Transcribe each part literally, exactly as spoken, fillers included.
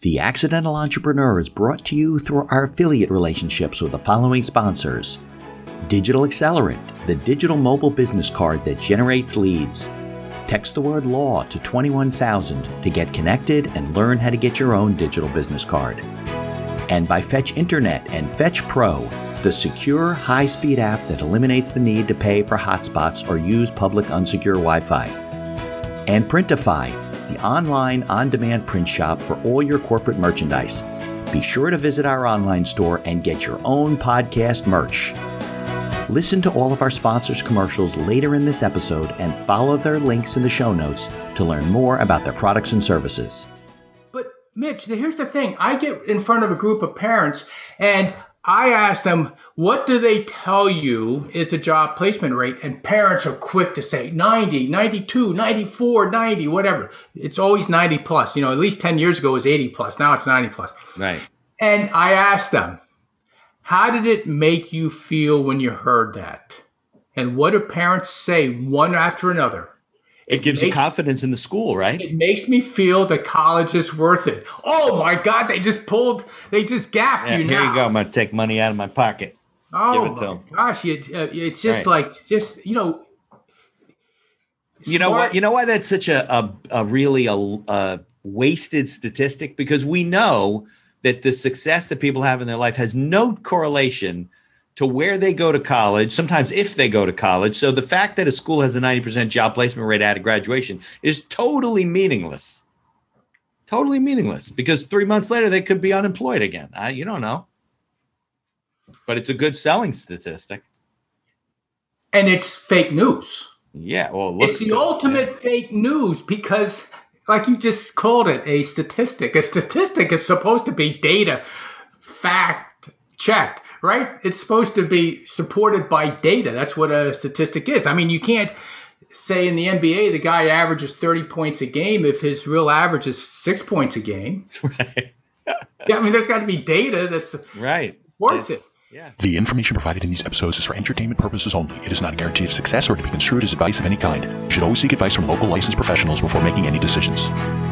The Accidental Entrepreneur is brought to you through our affiliate relationships with the following sponsors. Digital Accelerant, the digital mobile business card that generates leads. Text the word law to twenty-one thousand to get connected and learn how to get your own digital business card. And by Fetch Internet and Fetch Pro, the secure, high-speed app that eliminates the need to pay for hotspots or use public unsecure Wi-Fi. And Printify, the online, on-demand print shop for all your corporate merchandise. Be sure to visit our online store and get your own podcast merch. Listen to all of our sponsors' commercials later in this episode and follow their links in the show notes to learn more about their products and services. But Mitch, here's the thing. I get in front of a group of parents and I ask them, what do they tell you is the job placement rate? And parents are quick to say ninety, ninety-two, ninety-four, ninety, whatever. It's always ninety plus. You know, at least ten years ago it was eighty plus. Now it's ninety plus. Right. And I asked them, how did it make you feel when you heard that? And what do parents say one after another? It, it gives makes, you confidence in the school, right? It makes me feel that college is worth it. Oh my God, they just pulled, they just gaffed yeah, you here now. Here you go, I'm going to take money out of my pocket. Oh Give it to my them. gosh, it, uh, it's just right. like, just, you know. You know what? You know why that's such a, a, a really a, a wasted statistic? Because we know that the success that people have in their life has no correlation to where they go to college, sometimes if they go to college. So the fact that a school has a ninety percent job placement rate out of graduation is totally meaningless. Totally meaningless because three months later, they could be unemployed again. I, you don't know. But it's a good selling statistic. And it's fake news. Yeah. Well, it looks it's the good. ultimate yeah. fake news because, like you just called it, a statistic. A statistic is supposed to be data, fact checked, right? It's supposed to be supported by data. That's what a statistic is. I mean, you can't say in the N B A the guy averages thirty points a game if his real average is six points a game. Right. yeah, I mean, there's got to be data that's right. supports it. Yeah. The information provided in these episodes is for entertainment purposes only. It is not a guarantee of success or to be construed as advice of any kind. You should always seek advice from local licensed professionals before making any decisions.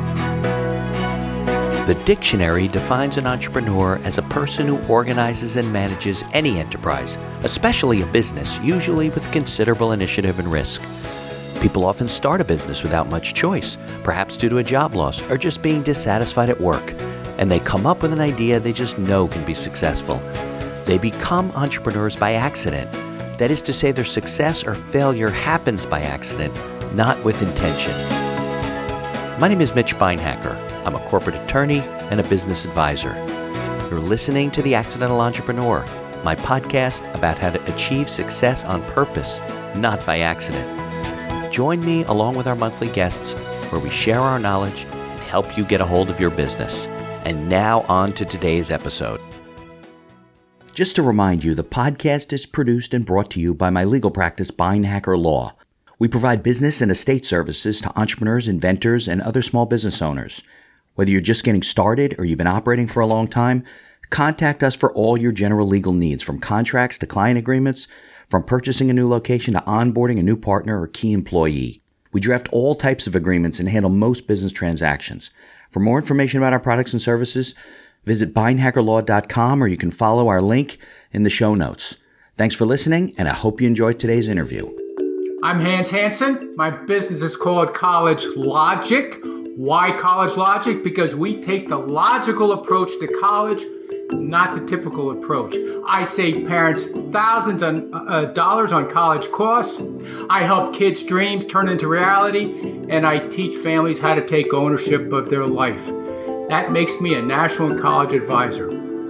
The dictionary defines an entrepreneur as a person who organizes and manages any enterprise, especially a business, usually with considerable initiative and risk. People often start a business without much choice, perhaps due to a job loss or just being dissatisfied at work, and they come up with an idea they just know can be successful. They become entrepreneurs by accident. That is to say, their success or failure happens by accident, not with intention. My name is Mitch Beinhacker. I'm a corporate attorney and a business advisor. You're listening to The Accidental Entrepreneur, my podcast about how to achieve success on purpose, not by accident. Join me along with our monthly guests where we share our knowledge and help you get a hold of your business. And now on to today's episode. Just to remind you, the podcast is produced and brought to you by my legal practice, Beinhacker Law. We provide business and estate services to entrepreneurs, inventors, and other small business owners. Whether you're just getting started or you've been operating for a long time, contact us for all your general legal needs, from contracts to client agreements, from purchasing a new location to onboarding a new partner or key employee. We draft all types of agreements and handle most business transactions. For more information about our products and services, visit beinhacker law dot com or you can follow our link in the show notes. Thanks for listening, and I hope you enjoyed today's interview. I'm Hans Hansen. My business is called College Logic. Why College Logic? Because we take the logical approach to college, not the typical approach. I save parents thousands of uh, dollars on college costs. I help kids' dreams turn into reality, and I teach families how to take ownership of their life. That makes me a national college advisor.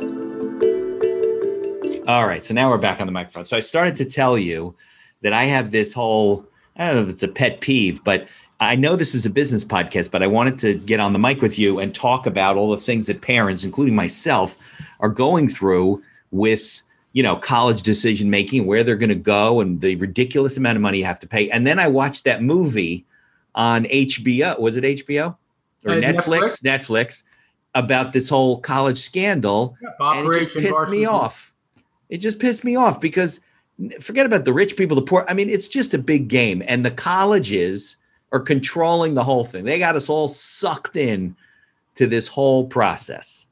All right, so now we're back on the microphone. So I started to tell you that I have this whole, I don't know if it's a pet peeve, but I know this is a business podcast, but I wanted to get on the mic with you and talk about all the things that parents, including myself, are going through with, you know, college decision making, where they're going to go and the ridiculous amount of money you have to pay. And then I watched that movie on H B O. Was it H B O or uh, Netflix? Netflix? Netflix about this whole college scandal. Yep, and it just pissed me off. It just pissed me off because forget about the rich people, the poor. I mean, it's just a big game. And the colleges are controlling the whole thing. They got us all sucked in to this whole process,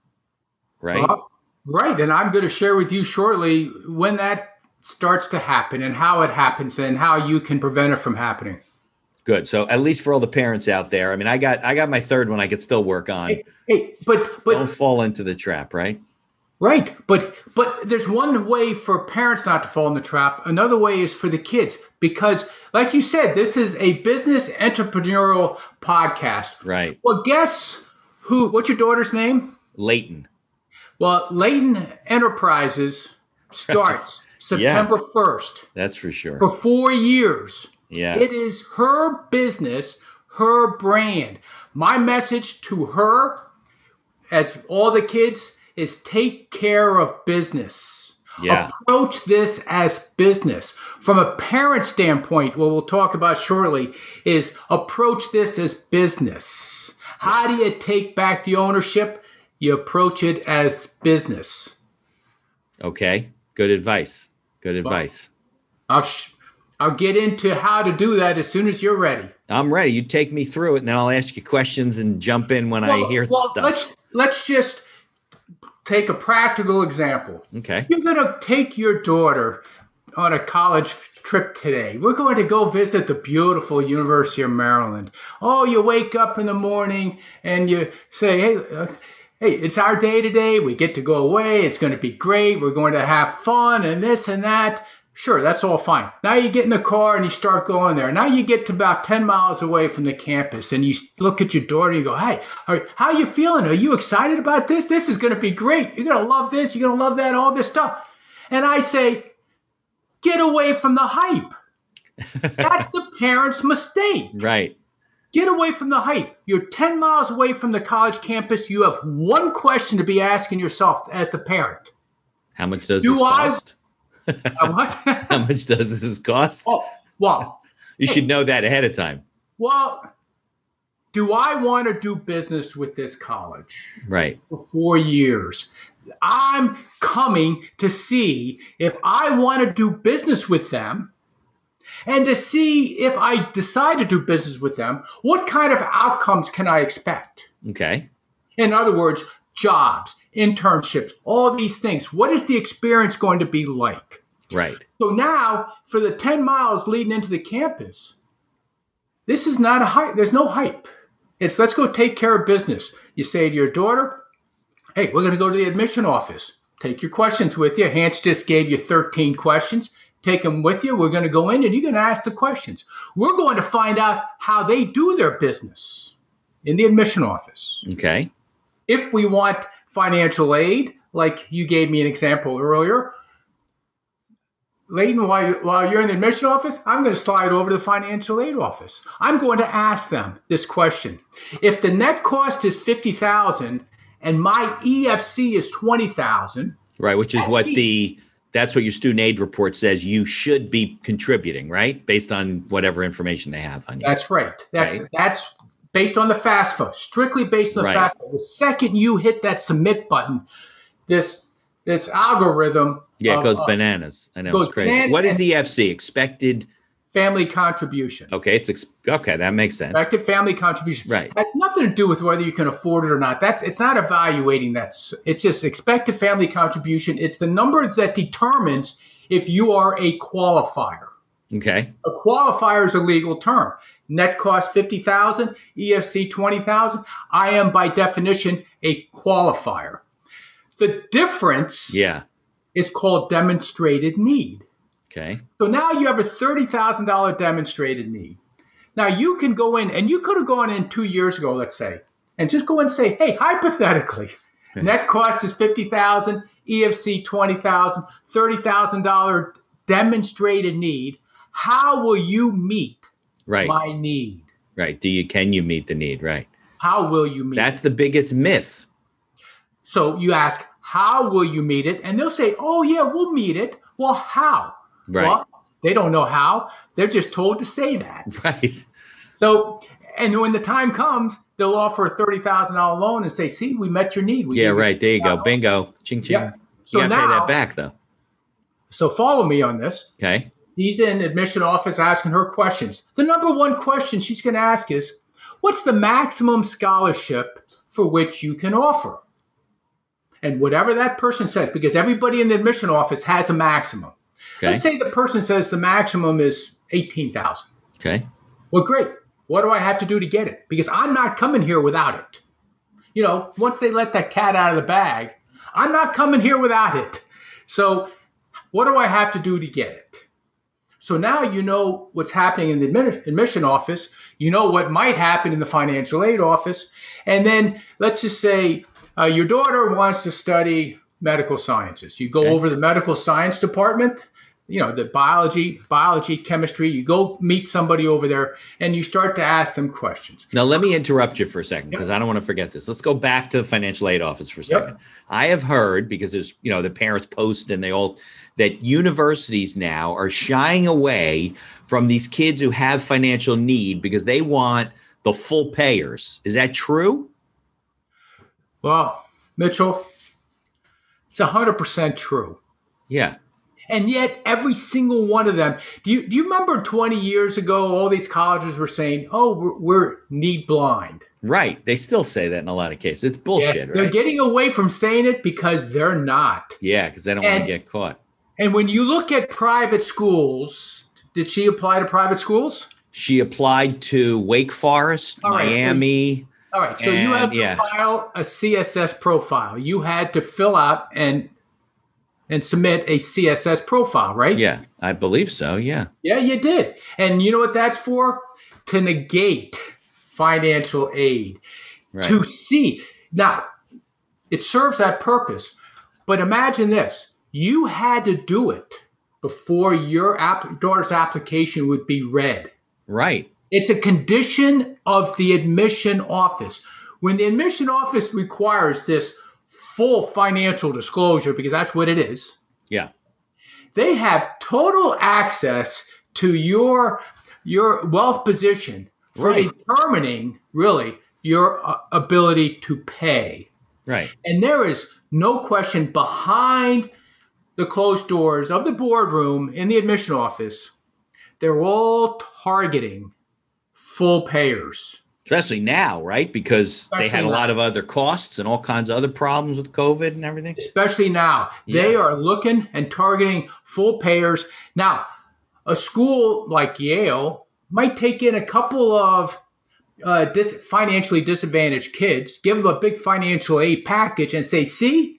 right? Uh, right. And I'm going to share with you shortly when that starts to happen and how it happens and how you can prevent it from happening. Good. So at least for all the parents out there, I mean, I got I got my third one I could still work on. Hey, hey but but don't fall into the trap, right? Right. But but there's one way for parents not to fall in the trap. Another way is for the kids. Because like you said, this is a business entrepreneurial podcast. Right. Well, guess who, what's your daughter's name? Leighton. Well, Leighton Enterprises starts September first. That's for sure. For four years. Yeah. It is her business, her brand. My message to her, as all the kids, is take care of business. Yeah. Approach this as business. From a parent standpoint, what we'll talk about shortly, is approach this as business. How do you take back the ownership? You approach it as business. Okay. Good advice. Good advice. I'll sh- I'll get into how to do that as soon as you're ready. I'm ready. You take me through it, and then I'll ask you questions and jump in when well, I hear well, the stuff. Let's, let's just take a practical example. Okay. You're going to take your daughter on a college trip today. We're going to go visit the beautiful University of Maryland. Oh, you wake up in the morning and you say, hey, uh, hey, it's our day today. We get to go away. It's going to be great. We're going to have fun and this and that. Sure, that's all fine. Now you get in the car and you start going there. Now you get to about ten miles away from the campus and you look at your daughter and you go, hey, how are you feeling? Are you excited about this? This is going to be great. You're going to love this. You're going to love that, all this stuff. And I say, get away from the hype. That's the parent's mistake. Right. Get away from the hype. You're ten miles away from the college campus. You have one question to be asking yourself as the parent. How much does Do this I- cost? Uh, what? How much does this cost? Oh, well, you should know that ahead of time. well, do I want to do business with this college Right. for four years? I'm coming to see if I want to do business with them and to see if I decide to do business with them, what kind of outcomes can I expect? Okay. In other words, jobs, internships, all these things. What is the experience going to be like? Right. So now, for the ten miles leading into the campus, this is not a hype. There's no hype. It's let's go take care of business. You say to your daughter, hey, we're going to go to the admission office. Take your questions with you. Hans just gave you thirteen questions. Take them with you. We're going to go in and you're going to ask the questions. We're going to find out how they do their business in the admission office. Okay. If we want financial aid, like you gave me an example earlier, Leighton, while, you, while you're in the admission office, I'm going to slide over to the financial aid office. I'm going to ask them this question. If the net cost is fifty thousand dollars and my E F C is twenty thousand dollars. Right, which is what the, that's what your student aid report says you should be contributing, right? Based on whatever information they have on you. That's right. That's Right. that's based on the FAFSA, strictly based on the Right. FAFSA. The second you hit that submit button, this this algorithm Yeah, it of, goes uh, bananas. I know, goes it's crazy. bananas What is and- E F C? Expected? family contribution. Okay, it's ex- okay, that makes sense. Expected family contribution. Right. Has nothing to do with whether you can afford it or not. That's it's not evaluating that. It's just expected family contribution. It's the number that determines if you are a qualifier. Okay. A qualifier is a legal term. Net cost fifty thousand dollars, E F C twenty thousand dollars. I am by definition a qualifier. The difference Yeah. is called demonstrated need. Okay. So now you have a thirty thousand dollars demonstrated need. Now you can go in, and you could have gone in two years ago, let's say, and just go and say, hey, hypothetically, net cost is fifty thousand dollars, E F C twenty thousand dollars, thirty thousand dollars demonstrated need. How will you meet Right. my need? Right. Do you, can you meet the need? Right. How will you meet That's the biggest myth. So you ask, how will you meet it? And they'll say, oh, yeah, we'll meet it. Well, how? Right. Well, they don't know how. They're just told to say that. Right. So, and when the time comes, they'll offer a thirty thousand dollars loan and say, see, we met your need. We Yeah, gave right. There you go. $30,000. Bingo. Ching, ching. Yeah. So you got to pay now- that back, though. So follow me on this. Okay. He's in admission office asking her questions. The number one question she's going to ask is, what's the maximum scholarship for which you can offer. And whatever that person says, because everybody in the admission office has a maximum. Okay. Let's say the person says the maximum is eighteen thousand dollars. Okay. Well, great. What do I have to do to get it? Because I'm not coming here without it. You know, once they let that cat out of the bag, I'm not coming here without it. So what do I have to do to get it? So now you know what's happening in the admi- admission office. You know what might happen in the financial aid office. And then let's just say uh, your daughter wants to study medical sciences. You go Okay. over the medical science department, you know, the biology, biology, chemistry. You go meet somebody over there and you start to ask them questions. Now, let me interrupt you for a second because Yep. I don't want to forget this. Let's go back to the financial aid office for a second. Yep. I have heard, because there's, you know, the parents post and they all, that universities now are shying away from these kids who have financial need because they want the full payers. Is that true? Well, Mitchell, it's one hundred percent true. Yeah. And yet, every single one of them, do you, do you remember twenty years ago, all these colleges were saying, oh, we're, we're need blind. Right. They still say that in a lot of cases. It's bullshit, Yeah, right? they're getting away from saying it because they're not. Yeah, because they don't want And- to get caught. And when you look at private schools, did she apply to private schools? She applied to Wake Forest, All right, Miami. All right, so you And, had to yeah. file a C S S profile. You had to fill out and and submit a C S S profile, right? Yeah, I believe so. Yeah. Yeah, you did. And you know what that's for? To negate financial aid. Right. To see. Now, it serves that purpose. But imagine this. You had to do it before your app- daughter's application would be read. Right. It's a condition of the admission office. When the admission office requires this full financial disclosure, because that's what it is, Yeah. they have total access to your your wealth position for Right. determining really your uh, ability to pay. Right. And there is no question behind the closed doors of the boardroom in the admission office, they're all targeting full payers. Especially now, right? Because they Especially had a now. lot of other costs and all kinds of other problems with COVID and everything. Especially now. They Yeah. are looking and targeting full payers. Now, a school like Yale might take in a couple of uh, dis- financially disadvantaged kids, give them a big financial aid package and say, see,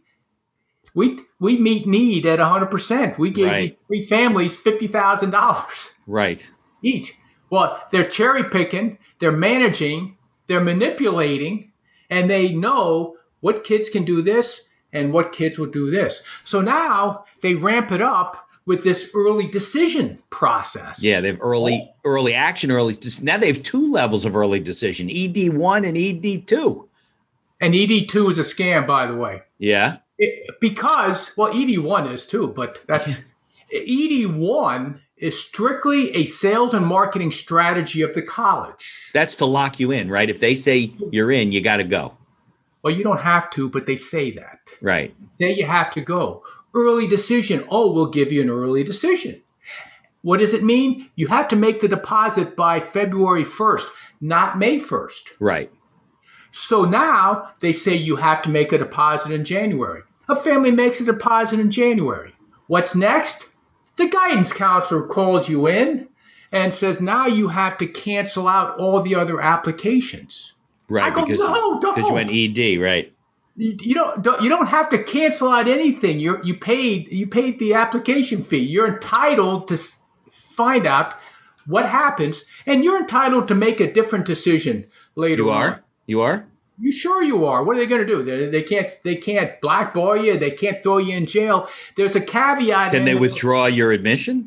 we we meet need at one hundred percent. We gave Right. these three families fifty thousand dollars Right. each. Well, they're cherry picking, they're managing, they're manipulating, and they know what kids can do this and what kids will do this. So now they ramp it up with this early decision process. Yeah, they have early early action, early. Now they have two levels of early decision: E D one and E D two. And E D two is a scam, by the way. Yeah. It, because, well, E D one is too, but that's E D one is strictly a sales and marketing strategy of the college. That's to lock you in, right? If they say you're in, you got to go. Well, you don't have to, but they say that. Right. Say you have to go. Early decision. Oh, we'll give you an early decision. What does it mean? You have to make the deposit by February first, not May first. Right. So now they say you have to make a deposit in January. A family makes a deposit in January. What's next? The guidance counselor calls you in and says, now you have to cancel out all the other applications. Right. I go, because no, don't. because you went E D, right? You, you don't, don't you don't have to cancel out anything. You you paid you paid the application fee. You're entitled to s- find out what happens, and you're entitled to make a different decision later You on. are. You are. You sure you are? What are they going to do? They, they can't. They can't blackball you. They can't throw you in jail. There's a caveat. Can in they the- withdraw your admission?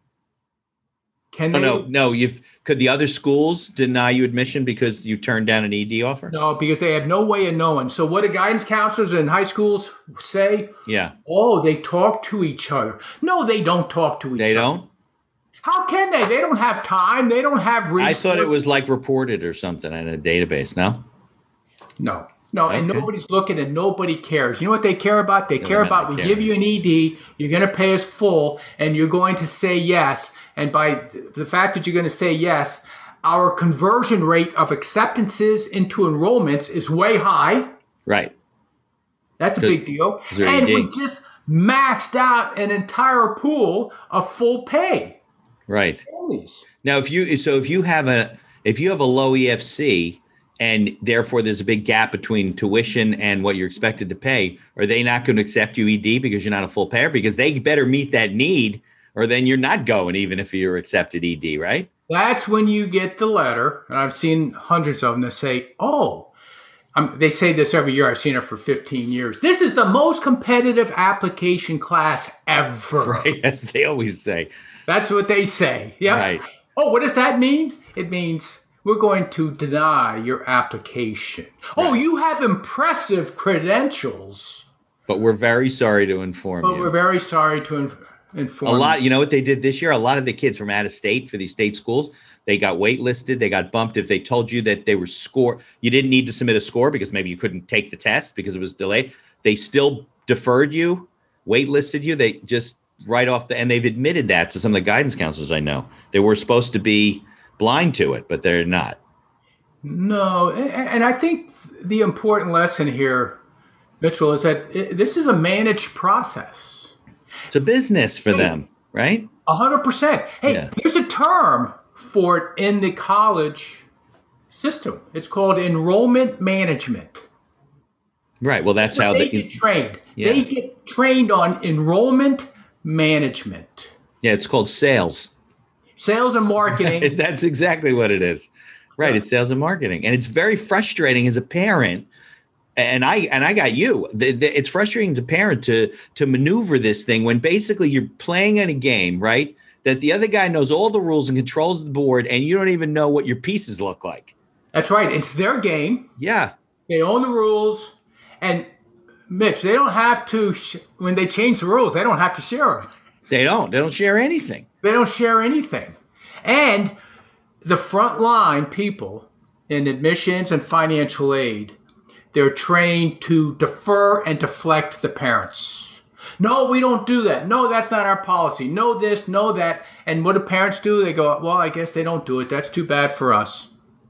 Can Oh, they? no, no. You've could the other schools deny you admission because you turned down an E D offer? No, because they have no way of knowing. So what do guidance counselors in high schools say? Yeah. Oh, they talk to each other. No, they don't talk to each They other. don't. How can they? They don't have time. They don't have I resources. thought it was like reported or something in a database. No. No, no, and Okay. nobody's looking and nobody cares. You know what they care about? They care not about we care. give you an E D, you're going to pay us full, and you're going to say yes. And by th- the fact that you're going to say yes, our conversion rate of acceptances into enrollments is way high. Right. That's a big deal. There And you we dig. just maxed out an entire pool of full pay Right. families. Now, if you so if you have a if you have a low E F C and therefore there's a big gap between tuition and what you're expected to pay, are they not going to accept you E D because you're not a full payer? Because they better meet that need, or then you're not going, even if you're accepted E D, right? That's when you get the letter, and I've seen hundreds of them that say, oh, um, they say this every year. I've seen it for fifteen years. This is the most competitive application class ever. Right. That's what they always say. That's what they say. Yeah. Right. Oh, what does that mean? It means we're going to deny your application. Oh, you have impressive credentials. But we're very sorry to inform But you. we're very sorry to inf- inform A lot, you. you know what they did this year? A lot of the kids from out of state for these state schools, they got waitlisted. They got bumped. If they told you that they were score, you didn't need to submit a score because maybe you couldn't take the test because it was delayed. They still deferred you, waitlisted you. They just right off the, and they've admitted that to some of the guidance counselors I know. They were supposed to be blind to it, but they're not. No, a- and I think the important lesson here, Mitchell, is that it, this is a managed process. It's a business for them, right? A hundred percent. Hey, Yeah. there's a term for it in the college system. It's called enrollment management. Right. Well, that's how they they, get trained. Yeah. They get trained on enrollment management, yeah, it's called sales. sales and marketing. That's exactly what it is. Right. It's sales and marketing. And it's very frustrating as a parent. And I and I got you. The, the, it's frustrating as a parent to to maneuver this thing when basically you're playing in a game, right? That the other guy knows all the rules and controls the board, and you don't even know what your pieces look like. That's right. It's their game. Yeah. They own the rules. And Mitch, they don't have to, sh- when they change the rules, they don't have to share them. They don't. They don't share anything. They don't share anything. And the frontline people in admissions and financial aid, they're trained to defer and deflect the parents. No, we don't do that. No, that's not our policy. No this, no that. And what do parents do? They go, well, I guess they don't do it. That's too bad for us.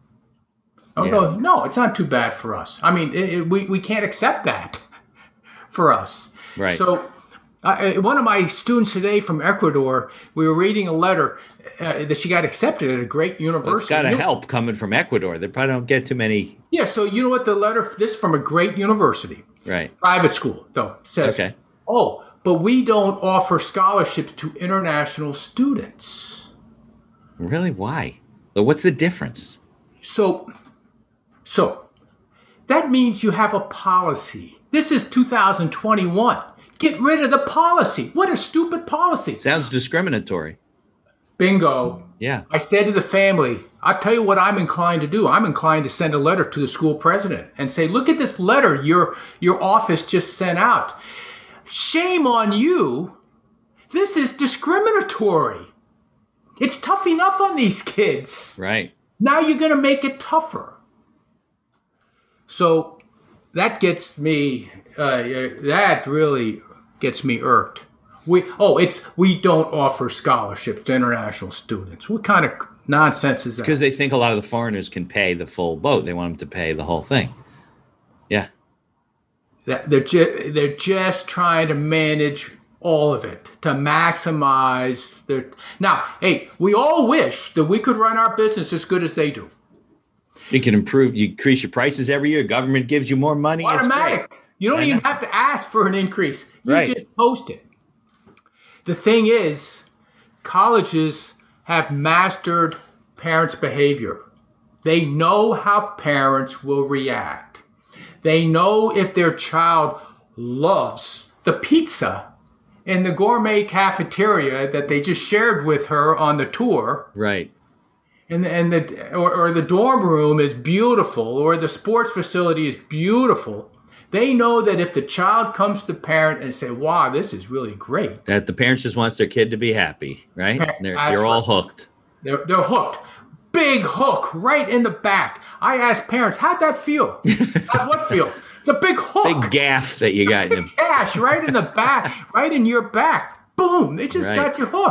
I Yeah. go, no, it's not too bad for us. I mean, it, it, we, we can't accept that for us. Right. So uh, one of my students today from Ecuador, we were reading a letter uh, that she got accepted at a great university. It's got to You know- help coming from Ecuador. They probably don't get too many. Yeah, so you know what the letter, this is from a great university, Right. private school, though, says, Okay. oh, but we don't offer scholarships to international students. Really? Why? So what's the difference? So, so that means you have a policy. This is two thousand twenty-one. Get rid of the policy. What a stupid policy. Sounds discriminatory. Bingo. Yeah. I said to the family, I'll tell you what I'm inclined to do. I'm inclined to send a letter to the school president and say, look at this letter your, your office just sent out. Shame on you. This is discriminatory. It's tough enough on these kids. Right. Now you're going to make it tougher. So that gets me, uh, that really gets me irked. We oh, it's we don't offer scholarships to international students. What kind of nonsense is that? Because they think a lot of the foreigners can pay the full boat. They want them to pay the whole thing. Yeah. That they're ju- they're just trying to manage all of it to maximize their. Now, hey, we all wish that we could run our business as good as they do. You can improve, you increase your prices every year. Government gives you more money. It's Automatic. great. You don't I even know. have to ask for an increase. You Right. just post it. The thing is, colleges have mastered parents' behavior. They know how parents will react. They know if their child loves the pizza in the gourmet cafeteria that they just shared with her on the tour, Right. and the, and the or, or the dorm room is beautiful, or the sports facility is beautiful. They know that if the child comes to the parent and say, wow, this is really great, That the parents just wants their kid to be happy, right? Pa- They're, that's they're all right. hooked. they're, they're hooked. Big hook right in the back. I asked parents, how'd that feel? How'd what feel? It's a big hook. Big gaff that you got in them. Cash right in the back, right in your back. Boom, they just Right. got you hooked.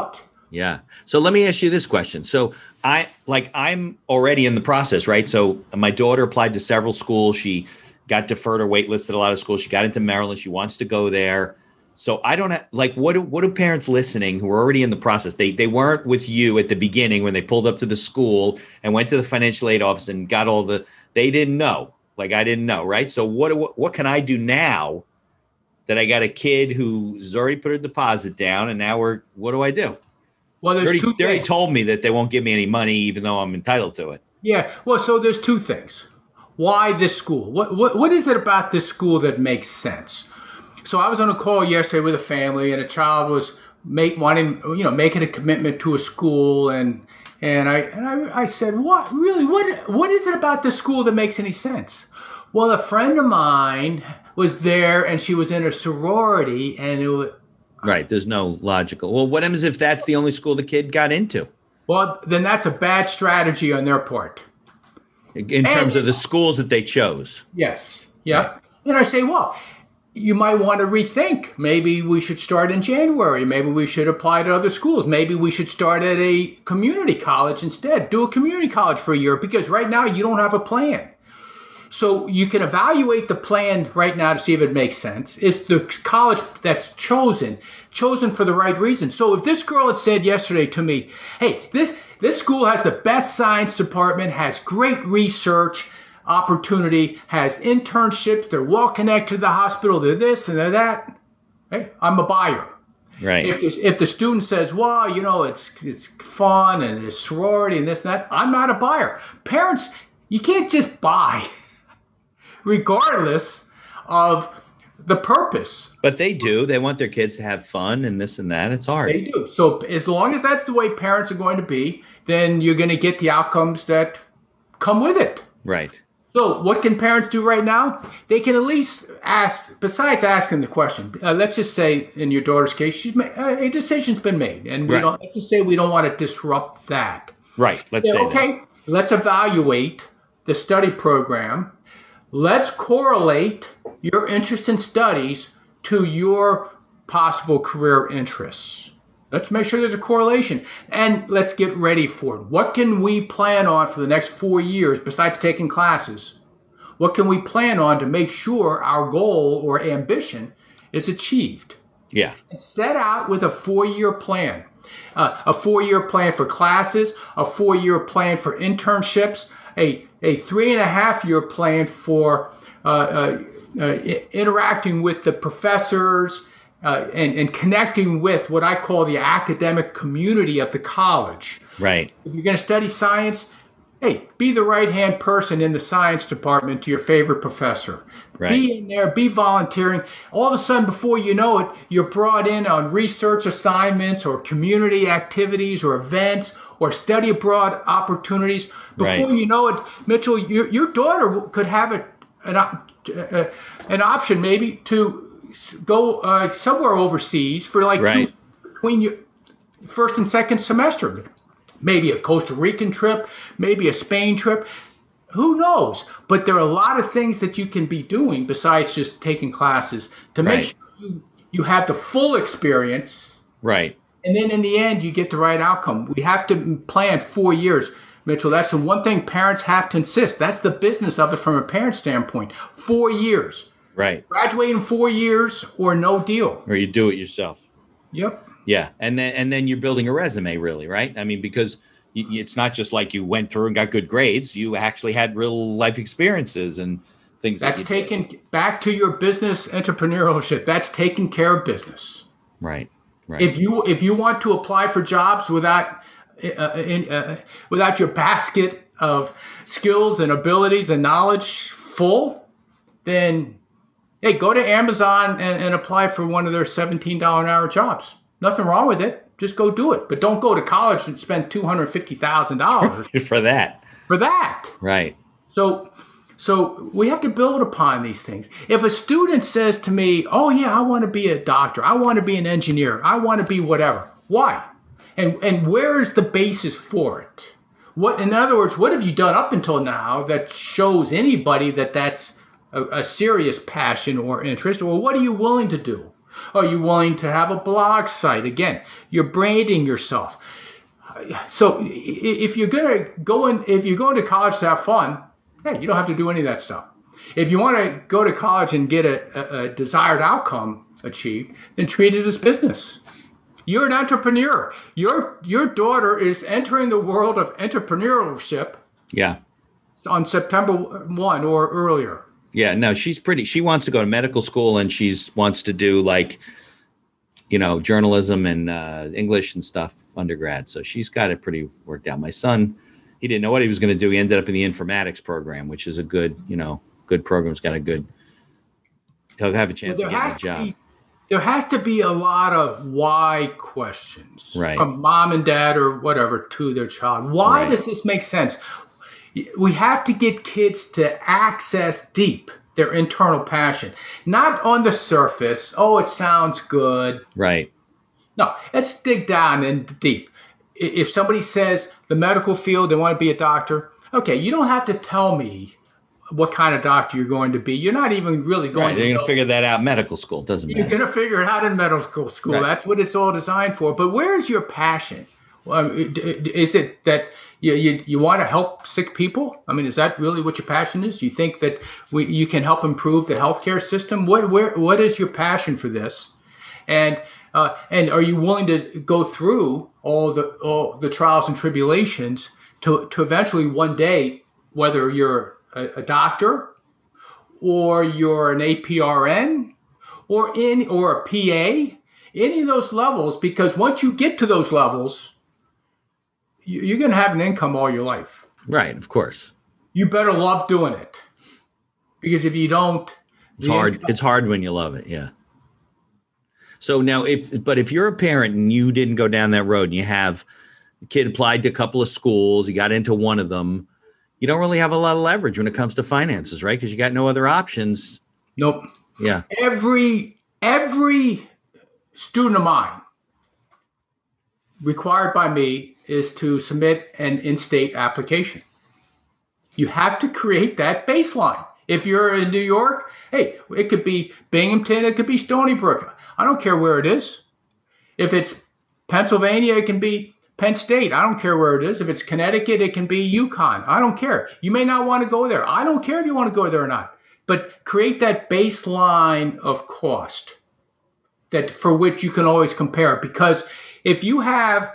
Yeah. So let me ask you this question. So I like I'm already in the process, right? So my daughter applied to several schools. She got deferred or waitlisted a lot of schools. She got into Maryland. She wants to go there. So I don't have, like, what do, what do parents listening who are already in the process? They they weren't with you at the beginning when they pulled up to the school and went to the financial aid office and got all the, they didn't know. Like I didn't know, right? So what what, what can I do now that I got a kid who's already put a deposit down and now we're, what do I do? Well, there's they already, two they already things. told me that they won't give me any money, even though I'm entitled to it. Yeah. Well, so there's two things. Why this school? What what what is it about this school that makes sense? So I was on a call yesterday with a family, and a child was make wanting you know making a commitment to a school, and and I and I, I said, what really what what is it about this school that makes any sense? Well, a friend of mine was there, and she was in a sorority, and it was. Right. There's no logical. Well, what happens if that's the only school the kid got into? Well, then that's a bad strategy on their part. In terms and, of the schools that they chose. Yes. Yeah. Right. And I say, well, you might want to rethink. Maybe we should start in January. Maybe we should apply to other schools. Maybe we should start at a community college instead. Do a community college for a year, because right now you don't have a plan. So you can evaluate the plan right now to see if it makes sense. Is the college that's chosen, chosen for the right reason? So if this girl had said yesterday to me, hey, this this school has the best science department, has great research opportunity, has internships, they're well connected to the hospital, they're this and they're that, hey, I'm a buyer. Right. If the, if the student says, well, you know, it's it's fun and it's sorority and this and that, I'm not a buyer. Parents, you can't just buy. Regardless of the purpose. But they do. They want their kids to have fun and this and that. It's hard. They do. So as long as that's the way parents are going to be, then you're going to get the outcomes that come with it. Right. So what can parents do right now? They can at least ask, besides asking the question, uh, let's just say in your daughter's case, she's made, uh, a decision's been made. And we right. don't, let's just say we don't want to disrupt that. Right. Let's yeah, say okay, that. Let's evaluate the study program. Let's correlate your interest in studies to your possible career interests. Let's make sure there's a correlation. And let's get ready for it. What can we plan on for the next four years besides taking classes? What can we plan on to make sure our goal or ambition is achieved? Yeah. And set out with a four-year plan. Uh, a four-year plan for classes, a four-year plan for internships, a a three and a half year plan for uh, uh, uh, interacting with the professors uh, and, and connecting with what I call the academic community of the college. Right. If you're going to study science, hey, be the right-hand person in the science department to your favorite professor. Right. Be in there, be volunteering. All of a sudden, before you know it, you're brought in on research assignments or community activities or events or study abroad opportunities. Before right. you know it, Mitchell, your, your daughter could have a, an, uh, an option maybe to go uh, somewhere overseas for like right. two, between your first and second semester. Maybe a Costa Rican trip, maybe a Spain trip. Who knows? But there are a lot of things that you can be doing besides just taking classes to make right. sure you, you have the full experience. Right. And then in the end, you get the right outcome. We have to plan four years. Mitchell, that's the one thing parents have to insist. That's the business of it from a parent standpoint. Four years. Right. Graduate in four years or no deal. Or you do it yourself. Yep. Yeah. And then and then you're building a resume, really, right? I mean, because you, it's not just like you went through and got good grades. You actually had real life experiences and things. That's that taken did. back to your business entrepreneurship. That's taking care of business. Right. Right. If you if you want to apply for jobs without uh, in, uh, without your basket of skills and abilities and knowledge full, then hey, go to Amazon and, and apply for one of their seventeen dollars an hour jobs. Nothing wrong with it. Just go do it. But don't go to college and spend two hundred fifty thousand dollars for that. For that. Right. So So we have to build upon these things. If a student says to me, oh, yeah, I want to be a doctor. I want to be an engineer. I want to be whatever. Why? And and where is the basis for it? What, in other words, what have you done up until now that shows anybody that that's a, a serious passion or interest? Or what are you willing to do? Are you willing to have a blog site? Again, you're branding yourself. So if you're gonna go in, if you're going to college to have fun, hey, you don't have to do any of that stuff. If you want to go to college and get a, a, a desired outcome achieved, then treat it as business. You're an entrepreneur. Your your daughter is entering the world of entrepreneurship. Yeah. On September first or earlier. Yeah, no, she's pretty. She wants to go to medical school, and she's wants to do like, you know, journalism and uh, English and stuff undergrad. So she's got it pretty worked out. My son, he didn't know what he was going to do. He ended up in the informatics program, which is a good, you know, good program. It's got a good. He'll have a chance Well, to get a job. Be, there has to be a lot of why questions right. from mom and dad or whatever to their child. Why right. does this make sense? We have to get kids to access deep their internal passion, not on the surface. Oh, it sounds good. Right. No, let's dig down and deep. If somebody says the medical field, they want to be a doctor. Okay, you don't have to tell me what kind of doctor you're going to be. You're not even really going right. to. They're going know. to figure that out. Medical school doesn't You're matter. going to figure it out in medical school. Right. That's what it's all designed for. But where is your passion? Well, is it that you, you you want to help sick people? I mean, is that really what your passion is? Do you think that we you can help improve the healthcare system? What where what is your passion for this? And uh, and are you willing to go through all the all the trials and tribulations to to eventually one day, whether you're a, a doctor or you're an A P R N or in or a P A, any of those levels? Because once you get to those levels, you're going to have an income all your life. Right, of course. You better love doing it. Because if you don't... It's hard. Income- it's hard when you love it, yeah. So now, if but if you're a parent and you didn't go down that road and you have a kid applied to a couple of schools, you got into one of them, you don't really have a lot of leverage when it comes to finances, right? Because you got no other options. Nope. Yeah. Every, every student of mine required by me is to submit an in-state application. You have to create that baseline. If you're in New York, hey, it could be Binghamton, it could be Stony Brook. I don't care where it is. If it's Pennsylvania, it can be Penn State. I don't care where it is. If it's Connecticut, it can be UConn. I don't care. You may not want to go there. I don't care if you want to go there or not. But create that baseline of cost that for which you can always compare. Because if you have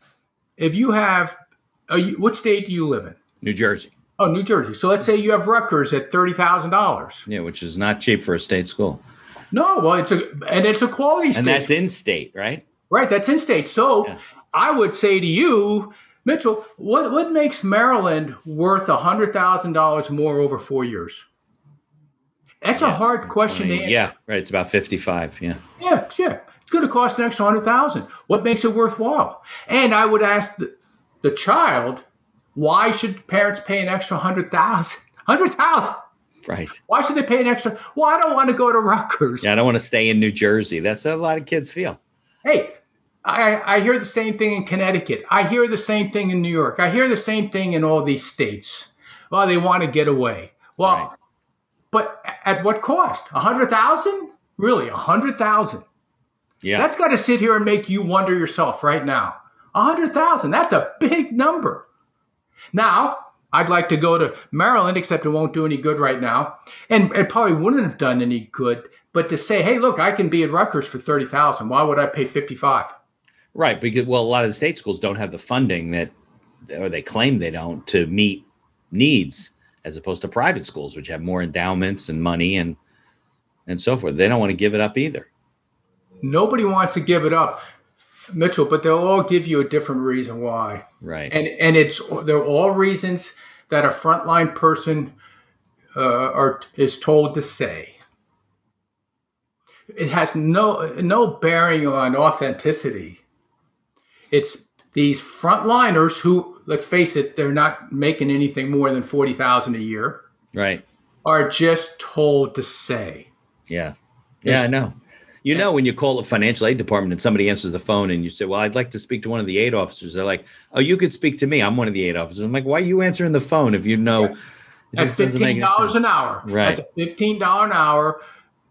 If you have, uh, what state do you live in? New Jersey. Oh, New Jersey. So let's say you have Rutgers at thirty thousand dollars. Yeah, which is not cheap for a state school. No, well, it's a and it's a quality state. And that's in state, right? Right, that's in state. So yeah. I would say to you, Mitchell, what what makes Maryland worth one hundred thousand dollars more over four years? That's yeah, a hard question twenty, to answer. Yeah, right. It's about fifty-five. Yeah. Yeah, yeah. It's going to cost an extra one hundred thousand dollars. What makes it worthwhile? And I would ask the, the child, why should parents pay an extra one hundred thousand dollars? one hundred thousand dollars. Right. Why should they pay an extra? Well, I don't want to go to Rutgers. Yeah, I don't want to stay in New Jersey. That's how a lot of kids feel. Hey, I, I hear the same thing in Connecticut. I hear the same thing in New York. I hear the same thing in all these states. Well, they want to get away. Well, right. But at what cost? one hundred thousand dollars? Really, one hundred thousand dollars? Yeah. That's got to sit here and make you wonder yourself right now. one hundred thousand dollars, that's a big number. Now, I'd like to go to Maryland, except it won't do any good right now. And it probably wouldn't have done any good. But to say, hey, look, I can be at Rutgers for thirty thousand dollars. Why would I pay fifty-five thousand dollars? Right, because, well, a lot of the state schools don't have the funding that, or they claim they don't, to meet needs, as opposed to private schools, which have more endowments and money and and so forth. They don't want to give it up either. Nobody wants to give it up, Mitchell, but they'll all give you a different reason why. Right. And and it's they're all reasons that a frontline person uh, are is told to say. It has no no bearing on authenticity. It's these frontliners who, let's face it, they're not making anything more than forty thousand dollars a year. Right. Are just told to say. Yeah. Yeah, I know. You know, when you call the financial aid department and somebody answers the phone and you say, well, I'd like to speak to one of the aid officers. They're like, oh, you could speak to me. I'm one of the aid officers. I'm like, why are you answering the phone if you know? Yeah. It just doesn't make any sense. fifteen dollars an hour. Right. That's a fifteen dollars an hour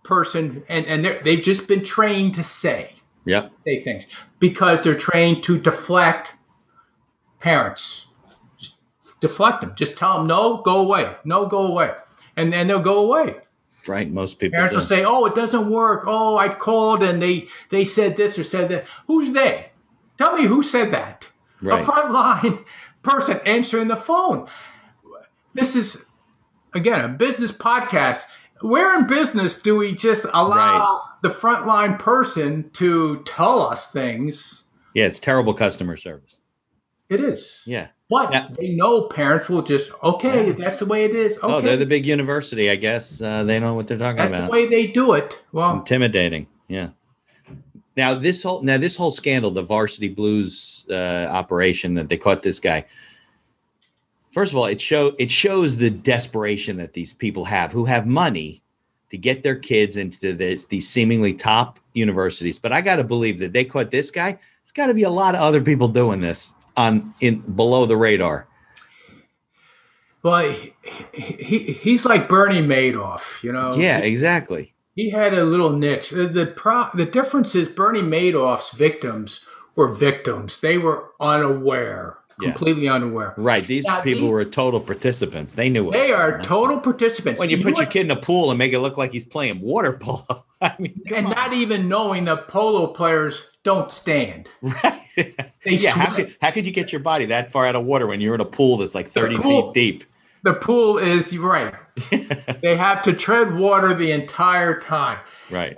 person, and, and they're- they've just been trained to say, Yep. say things because they're trained to deflect parents. Just deflect them. Just tell them, no, go away. No, go away. And then they'll go away. Right. Most people Parents do. will say, oh, it doesn't work. Oh, I called and they, they said this or said that. Who's they? Tell me who said that. Right. A frontline person answering the phone. This is, again, a business podcast. Where in business do we just allow Right. the frontline person to tell us things? Yeah, it's terrible customer service. It is. Yeah. But Yeah. they know parents will just, okay, Yeah. that's the way it is. Okay, Oh, they're the big university, I guess. Uh, they know what they're talking that's about. the way they do it. Well, Intimidating. Yeah. Now this whole now this whole scandal, the Varsity Blues uh, operation that they caught this guy. First of all, it show it shows the desperation that these people have, who have money to get their kids into this, these seemingly top universities. But I got to believe that they caught this guy. There's got to be a lot of other people doing this on in below the radar. well, he, he he's like Bernie Madoff, you know. Yeah, exactly. He had a little niche. The the, pro, the difference is Bernie Madoff's victims were victims. They were unaware, Yeah. completely unaware. Right. These Now, people these- were total participants. They knew what was They are going on. total participants. When you know put your what? kid in a pool and make it look like he's playing water polo. I mean, come and on. not even knowing the polo players don't stand. Right. They yeah. How swim. could how could you get your body that far out of water when you're in a pool that's like thirty pool- feet deep? The pool is right. They have to tread water the entire time. Right.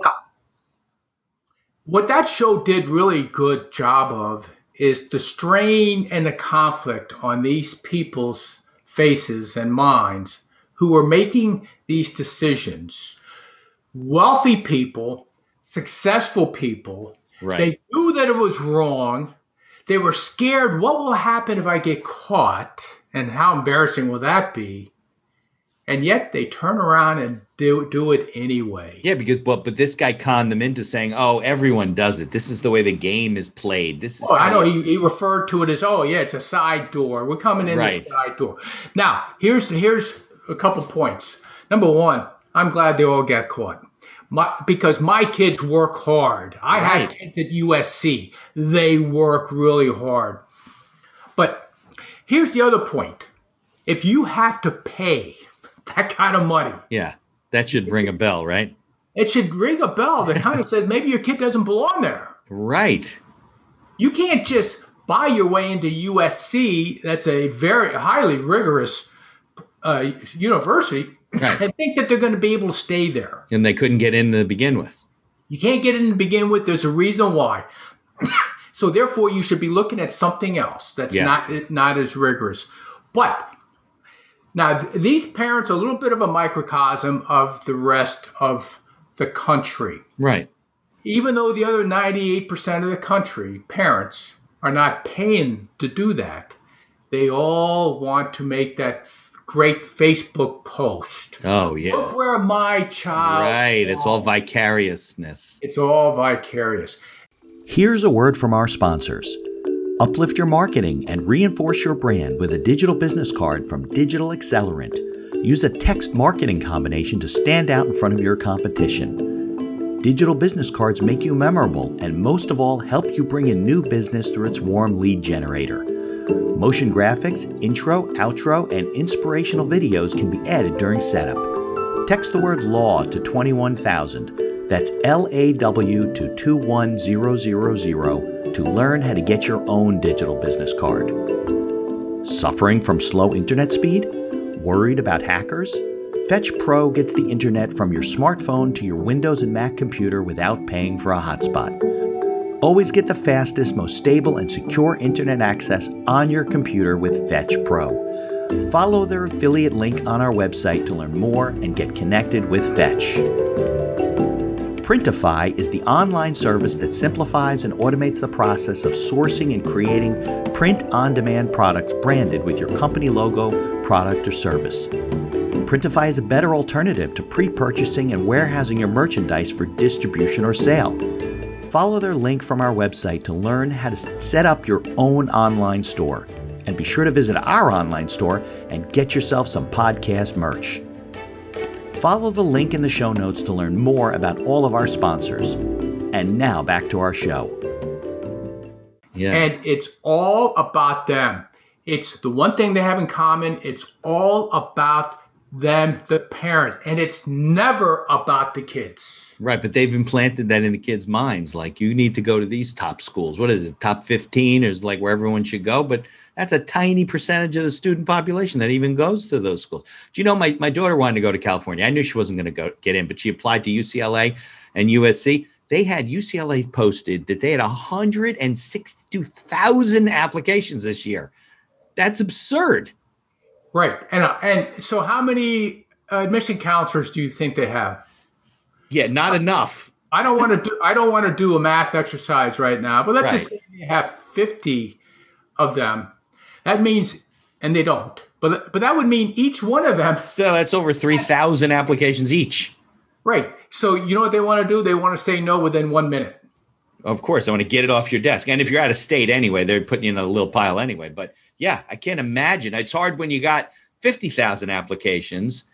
What that show did really good job of is the strain and the conflict on these people's faces and minds who were making these decisions. Wealthy people, successful people, Right. they knew that it was wrong. They were scared, what will happen if I get caught? And how embarrassing will that be? And yet they turn around and do, do it anyway. Yeah, because but but this guy conned them into saying, "Oh, everyone does it. This is the way the game is played. This is." Oh, I how know. you-" He, he referred to it as, oh, yeah, it's a side door. We're coming in Right. the side door. Now, here's here's a couple points. Number one, I'm glad they all got caught. My, because my kids work hard. I have Right. kids at U S C. They work really hard. But here's the other point. If you have to pay that kind of money, Yeah, that should ring a bell, right? it should ring a bell that kind of says maybe your kid doesn't belong there. Right. You can't just buy your way into U S C. That's a very highly rigorous uh, university, Right. and think that they're going to be able to stay there. And they couldn't get in to begin with. You can't get in to begin with. There's a reason why. So therefore, you should be looking at something else that's Yeah. not not as rigorous. But now th- these parents are a little bit of a microcosm of the rest of the country. Right. Even though the other ninety-eight percent of the country, parents, are not paying to do that, they all want to make that f- great Facebook post. Oh yeah. Look where my child. Right. It's all vicariousness. It's all vicarious. Here's a word from our sponsors. Uplift your marketing and reinforce your brand with a digital business card from Digital Accelerant. Use a text marketing combination to stand out in front of your competition. Digital business cards make you memorable and most of all help you bring in new business through its warm lead generator. Motion graphics, intro, outro, and inspirational videos can be added during setup. Text the word LAW to twenty-one thousand. That's L A W to two one zero zero zero to learn how to get your own digital business card. Suffering from slow internet speed? Worried about hackers? Fetch Pro gets the internet from your smartphone to your Windows and Mac computer without paying for a hotspot. Always get the fastest, most stable, and secure internet access on your computer with Fetch Pro. Follow their affiliate link on our website to learn more and get connected with Fetch. Printify is the online service that simplifies and automates the process of sourcing and creating print-on-demand products branded with your company logo, product, or service. Printify is a better alternative to pre-purchasing and warehousing your merchandise for distribution or sale. Follow their link from our website to learn how to set up your own online store. And be sure to visit our online store and get yourself some podcast merch. Follow the link in the show notes to learn more about all of our sponsors. And now back to our show. Yeah. And it's all about them. It's the one thing they have in common. It's all about them, the parents. And it's never about the kids. Right. But they've implanted that in the kids' minds. Like, you need to go to these top schools. What is it? Top fifteen is like where everyone should go. But that's a tiny percentage of the student population that even goes to those schools. Do you know, my, my daughter wanted to go to California. I knew she wasn't going to go get in, but she applied to U C L A and U S C. They had U C L A posted that they had one hundred sixty-two thousand applications this year. That's absurd. Right. And and so how many admission counselors do you think they have? Yeah, not enough. I don't want to do I don't want to do a math exercise right now, but let's Right. just say they have fifty of them. That means, and they don't, but but that would mean each one of them. Still, that's over three thousand applications each. Right. So you know what they want to do? They want to say no within one minute. Of course, I want to get it off your desk. And if you're out of state anyway, they're putting you in a little pile anyway. But yeah, I can't imagine. It's hard when you got fifty thousand applications.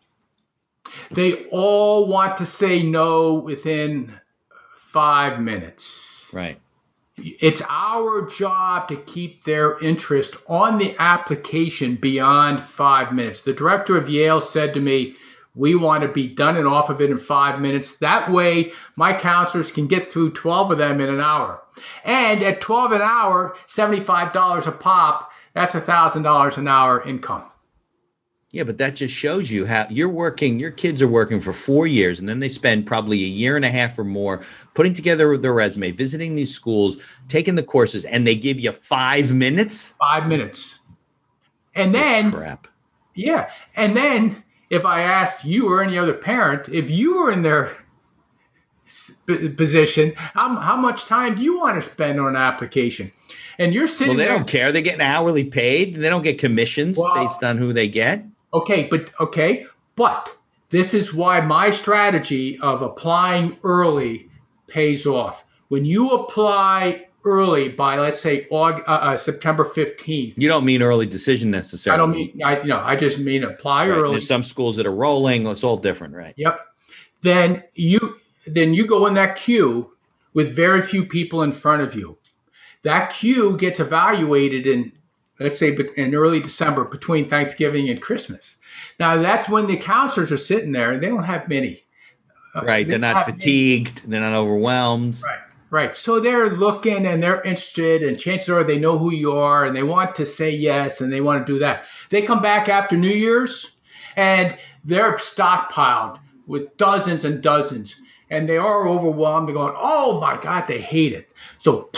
They all want to say no within five minutes. Right. It's our job to keep their interest on the application beyond five minutes. The director of Yale said to me, we want to be done and off of it in five minutes. That way, my counselors can get through twelve of them in an hour. And at twelve an hour, seventy-five dollars a pop, that's one thousand dollars an hour income. Yeah, but that just shows you how you're working. Your kids are working for four years, and then they spend probably a year and a half or more putting together their resume, visiting these schools, taking the courses, and they give you five minutes? Five minutes. And That's then, crap. Yeah. And then if I asked you or any other parent, if you were in their position, how, how much time do you want to spend on an application? And you're sitting Well, they there, don't care. They're getting hourly paid. They don't get commissions Well, based on who they get. Okay, but okay, but this is why my strategy of applying early pays off. When you apply early by, let's say, August, uh, uh, September fifteenth. You don't mean early decision necessarily. I don't mean, I, you know, I just mean apply Right. early. There's some schools that are rolling. It's all different, right? Yep. Then you then you go in that queue with very few people in front of you. That queue gets evaluated in, let's say, in early December between Thanksgiving and Christmas. Now, that's when the counselors are sitting there, and they don't have many. Uh, Right. they They're don't not have fatigued. They're not overwhelmed. Right. Right. So they're looking and they're interested, and chances are they know who you are and they want to say yes and they want to do that. They come back after New Year's and they're stockpiled with dozens and dozens, and they are overwhelmed. They're going, oh my God, they hate it. So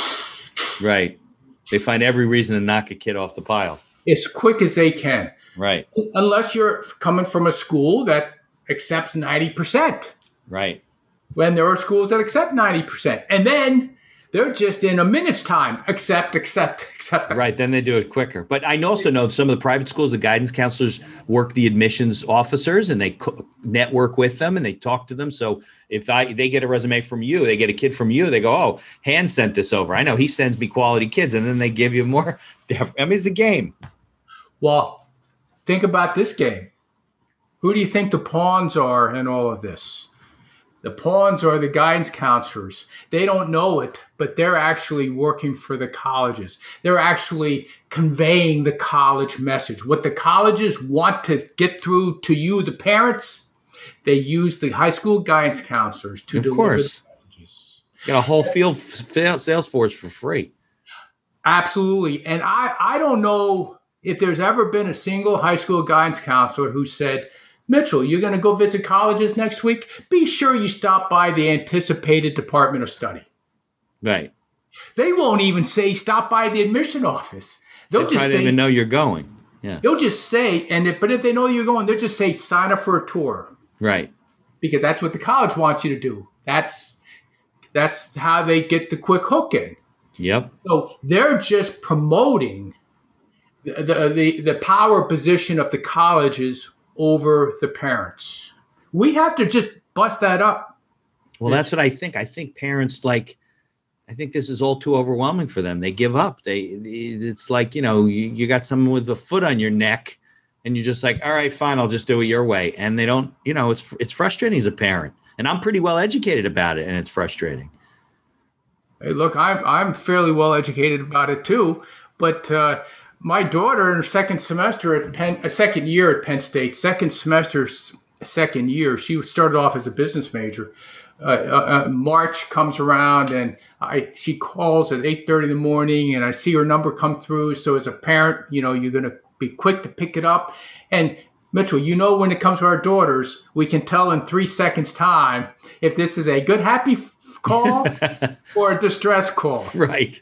Right. They find every reason to knock a kid off the pile. as quick as they can, Right. unless you're coming from a school that accepts ninety percent. Right. When there are schools that accept ninety percent. And then they're just in a minute's time, accept, accept, accept. Right. Then they do it quicker. But I also know some of the private schools, the guidance counselors work the admissions officers, and they co- network with them and they talk to them. So if I they get a resume from you, they get a kid from you, they go, oh, Hans sent this over. I know he sends me quality kids. And then they give you more. I mean, it's a game. Well, think about this game. Who do you think the pawns are in all of this? The pawns are the guidance counselors. They don't know it, but they're actually working for the colleges. They're actually conveying the college message. What the colleges want to get through to you, the parents, they use the high school guidance counselors to Of deliver course. the messages. Got a whole field f- sales force for free. Absolutely. And I, I don't know if there's ever been a single high school guidance counselor who said, Mitchell, you're going to go visit colleges next week? Be sure you stop by the anticipated Department of Study. Right. They won't even say stop by the admission office. They'll They just probably say don't even know you're going. Yeah. they'll just say, and if, but if they know you're going, they'll just say sign up for a tour, Right. because that's what the college wants you to do. That's that's how they get the quick hook in. Yep. So they're just promoting the the, the, the power position of the colleges over the parents. We have to just bust that up. Well, that's what I think. I think parents like, I think this is all too overwhelming for them. They give up. They, it's like, you know, you, you got someone with a foot on your neck and you're just like, all right, fine, I'll just do it your way. And they don't, you know, it's it's frustrating as a parent. And I'm pretty well educated about it, and it's frustrating. Hey, look, I'm I'm fairly well educated about it too, but uh, my daughter in her second semester at Penn, a second year at Penn State, second semester, second year, she started off as a business major. Uh, uh, uh, March comes around and I she calls at eight thirty in the morning, and I see her number come through. So as a parent, you know, you're going to be quick to pick it up. And Mitchell, you know, when it comes to our daughters, we can tell in three seconds time if this is a good, happy f- call or a distress call. Right.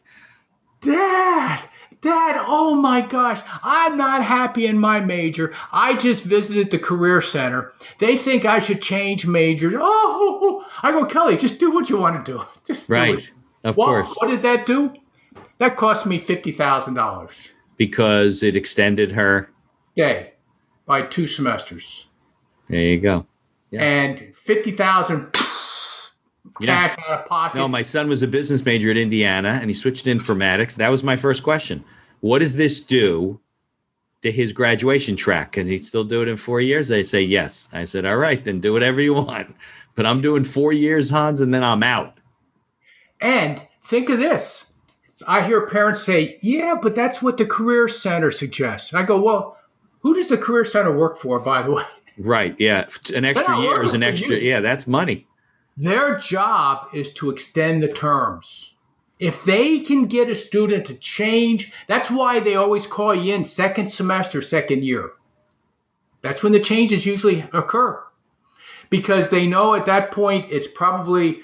Dad, Dad, oh my gosh, I'm not happy in my major. I just visited the Career Center. They think I should change majors. Oh, I go, Kelly, just do what you want to do. Just do right. it. Of Well, course. what did that do? That cost me fifty thousand dollars. Because it extended her. Okay, by two semesters. There you go. Yeah. And fifty thousand dollars Yeah. cash out of pocket. No, my son was a business major at Indiana, and he switched to informatics. That was my first question. What does this do to his graduation track? Can he still do it in four years? They say yes. I said, all right, then do whatever you want. But I'm doing four years, Hans, and then I'm out. And think of this. I hear parents say, yeah, but that's what the Career Center suggests. I go, well, who does the Career Center work for, by the way? Right. Yeah. An extra not year is an working for extra. you. Yeah, that's money. Their job is to extend the terms. If they can get a student to change, that's why they always call you in second semester, second year. That's when the changes usually occur. Because they know at that point it's probably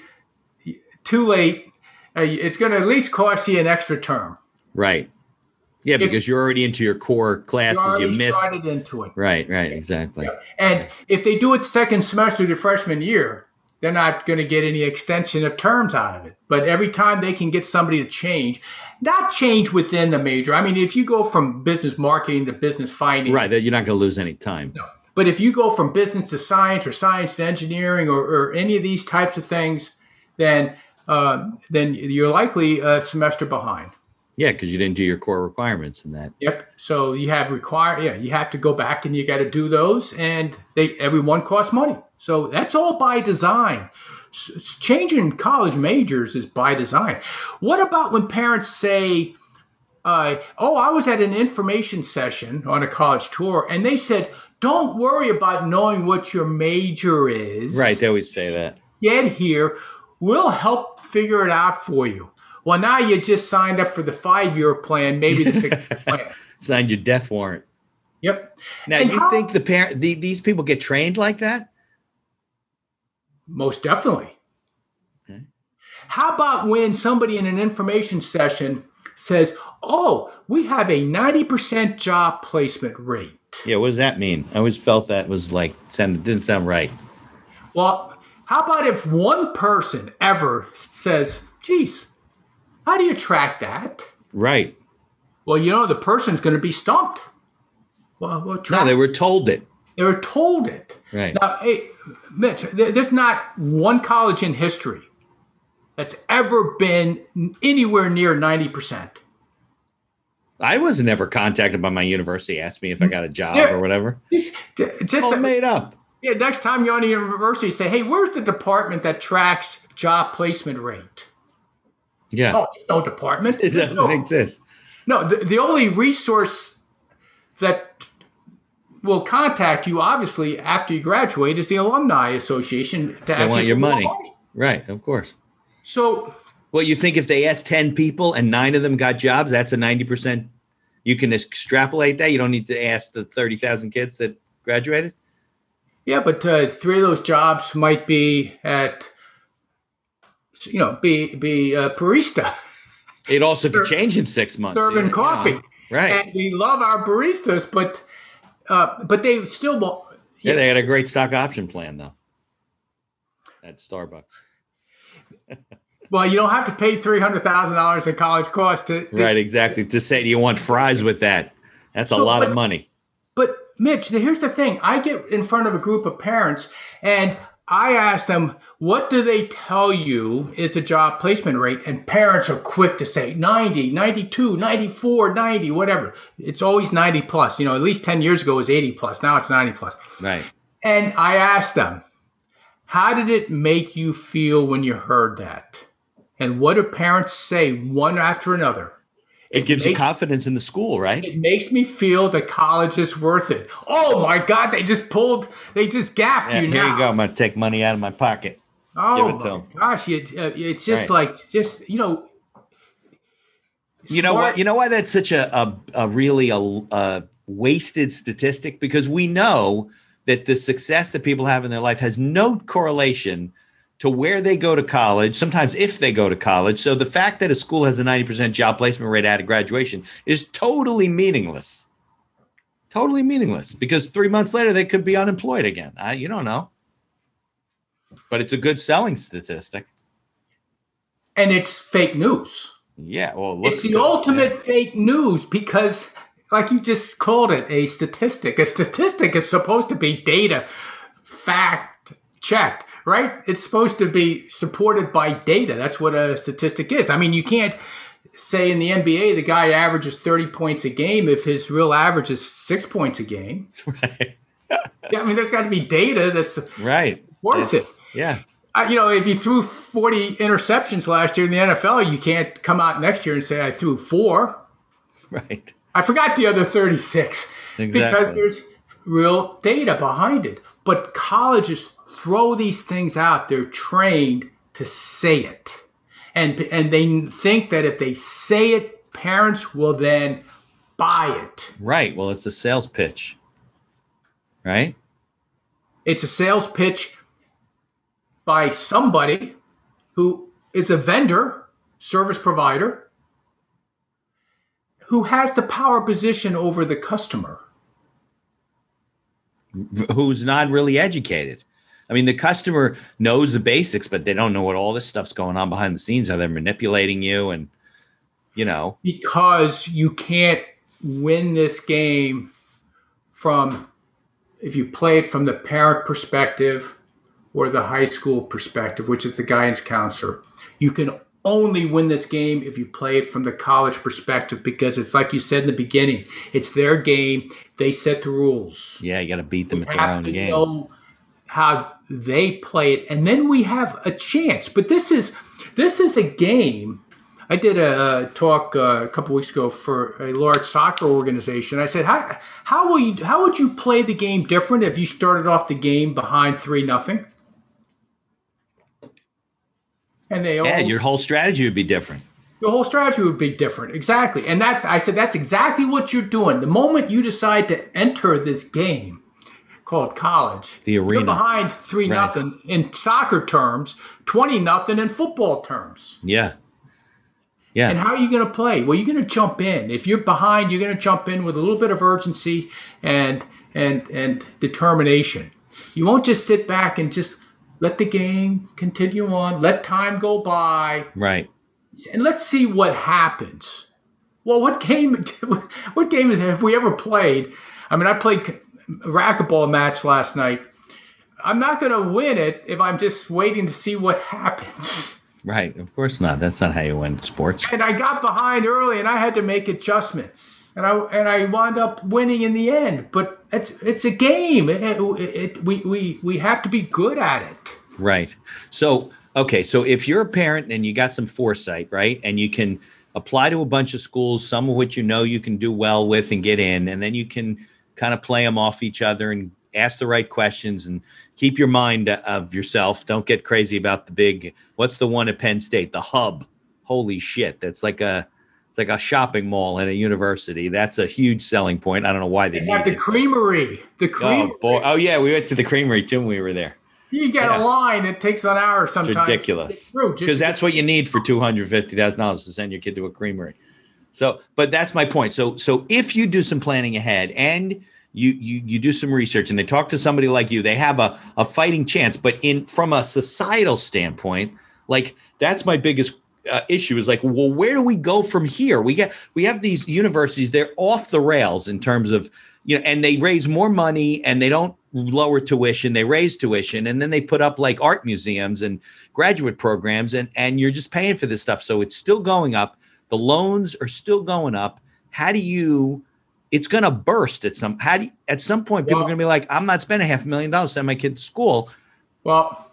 too late. Uh, it's going to at least cost you an extra term. Right. Yeah, because you're already into your core classes. You You already missed. started into it. Right, right, exactly. Yeah. And if they do it second semester of their freshman year, they're not going to get any extension of terms out of it. But every time they can get somebody to change, not change within the major. I mean, if you go from business marketing to business finance. Right, that you're not going to lose any time. No. But if you go from business to science or science to engineering or, or any of these types of things, then uh, then you're likely a semester behind. Yeah, because you didn't do your core requirements in that. Yep. So you have require, yeah, you have to go back and you got to do those, and they every one costs money. So that's all by design. S- changing college majors is by design. What about when parents say, uh, "Oh, I was at an information session on a college tour, and they said, don't worry about knowing what your major is. Right, they always say that. Get here, we'll help figure it out for you." Well, now you just signed up for the five-year plan, maybe the six-year plan. Signed your death warrant. Yep. Now, And you how- think the parent, the, these people get trained like that? Most definitely. Okay. How about when somebody in an information session says, "Oh, we have a ninety percent job placement rate." Yeah, what does that mean? I always felt that was like, sound, didn't sound right. Well, how about if one person ever says, "Geez, how do you track that?" Right. Well, you know, the person's going to be stumped. Well, well track- No, they were told it. They were told it. Right. Now, hey, Mitch, there- there's not one college in history that's ever been anywhere near ninety percent. I was never contacted by my university, asked me if I got a job Yeah. or whatever. Just, just All made up. yeah, next time you're on a university, say, "Hey, where's the department that tracks job placement rate?" Yeah. Oh, there's no department. It There's doesn't no- exist. No, the, the only resource that will contact you, obviously, after you graduate is the Alumni Association. To They ask want you your for more money. Right, of course. So, Well, you think if they asked ten people and nine of them got jobs, that's a ninety percent. You can extrapolate that. You don't need to ask the thirty thousand kids that graduated. yeah, but uh, three of those jobs might be at, you know, be be uh, barista, It also could change in six months. serving you know, coffee. Right. And we love our baristas, but uh, but they still won't. Yeah, they had a great stock option plan, though, at Starbucks. Well, you don't have to pay three hundred thousand dollars in college costs to, to Right, exactly. To say, do you want fries with that? That's a So, lot of but- money. But Mitch, here's the thing. I get in front of a group of parents and I ask them, what do they tell you is the job placement rate? And parents are quick to say ninety, ninety-two, ninety-four, ninety, whatever. It's always ninety plus. You know, at least ten years ago it was eighty plus. Now it's ninety plus. Right. And I asked them, how did it make you feel when you heard that? And what do parents say one after another? It, it gives makes, you confidence in the school, right? It makes me feel that college is worth it. Oh my God, they just pulled, they just gaffed yeah, you here now. Here you go. I'm going to take money out of my pocket. Oh my gosh, it, uh, it's just right. like, just, you know. You smart. know what? You know why that's such a, a, a really a, a wasted statistic? Because we know that the success that people have in their life has no correlation to where they go to college, sometimes if they go to college. So the fact that a school has a ninety percent job placement rate out of graduation is totally meaningless. Totally meaningless, because three months later, they could be unemployed again. I, you don't know. But it's a good selling statistic. And it's fake news. Yeah, well, it looks it's the good. ultimate yeah. fake news because, like you just called it, a statistic. A statistic is supposed to be data, fact checked, right? It's supposed to be supported by data. That's what a statistic is. I mean, you can't say in the N B A the guy averages thirty points a game if his real average is six points a game. Right. Yeah, I mean, there's got to be data that's right. supports that's, it. Yeah. Uh, you know, if you threw forty interceptions last year in the N F L, you can't come out next year and say I threw four. Right. I forgot the other thirty-six exactly. because there's real data behind it. But colleges throw these things out. They're trained to say it. And, and they think that if they say it, parents will then buy it. Right. Well, it's a sales pitch. Right? It's a sales pitch by somebody who is a vendor, service provider, who has the power position over the customer. Who's not really educated. I mean, the customer knows the basics, but they don't know what all this stuff's going on behind the scenes, how they're manipulating you and, you know. Because you can't win this game from, if you play it from the parent perspective or the high school perspective, which is the guidance counselor. You can only win this game if you play it from the college perspective, because it's like you said in the beginning, it's their game. They set the rules. Yeah, you got to beat them you at their own to game. Know how they play it, and then we have a chance. But this is this is a game. I did a talk uh, a couple weeks ago for a large soccer organization. I said, "How how will you how would you play the game different if you started off the game behind three nothing?" And they yeah, all, your whole strategy would be different. Your whole strategy would be different, exactly. And that's I said that's exactly what you're doing. The moment you decide to enter this game called college, the arena, you're behind three right. nothing in soccer terms, twenty nothing in football terms. Yeah. Yeah. And how are you going to play? Well, you're going to jump in. If you're behind, you're going to jump in with a little bit of urgency and and and determination. You won't just sit back and just let the game continue on. Let time go by. Right. And let's see what happens. Well, what game? What game is have we ever played? I mean, I played a racquetball match last night. I'm not going to win it if I'm just waiting to see what happens. Right. Of course not. That's not how you win sports. And I got behind early, and I had to make adjustments, and I and I wound up winning in the end. But it's it's a game. It, it, it, we we we have to be good at it. Right. So okay. So if you're a parent and you got some foresight, right, and you can apply to a bunch of schools, some of which you know you can do well with and get in, and then you can kind of play them off each other and ask the right questions and keep your mind of yourself. Don't get crazy about the big, what's the one at Penn State? The Hub. Holy shit. That's like a, it's like a shopping mall at a university. That's a huge selling point. I don't know why they, they have the it. creamery. The creamery. Oh, boy. Oh yeah. We went to the creamery too when we were there. You get yeah. a line. It takes an hour sometimes. It's ridiculous. Because that's what you need for two hundred fifty thousand dollars to send your kid to a creamery. So, but that's my point. So, so if you do some planning ahead and You, you you do some research and they talk to somebody like you, they have a, a fighting chance. But in from a societal standpoint, like that's my biggest uh, issue is like, well, where do we go from here? We get we have these universities, they're off the rails in terms of, you know, and they raise more money and they don't lower tuition, they raise tuition, and then they put up like art museums and graduate programs, and and you're just paying for this stuff. So it's still going up. The loans are still going up. How do you? It's going to burst at some. How do you, at some point people Well, are going to be like, I'm not spending half a million dollars to send my kid to school. Well,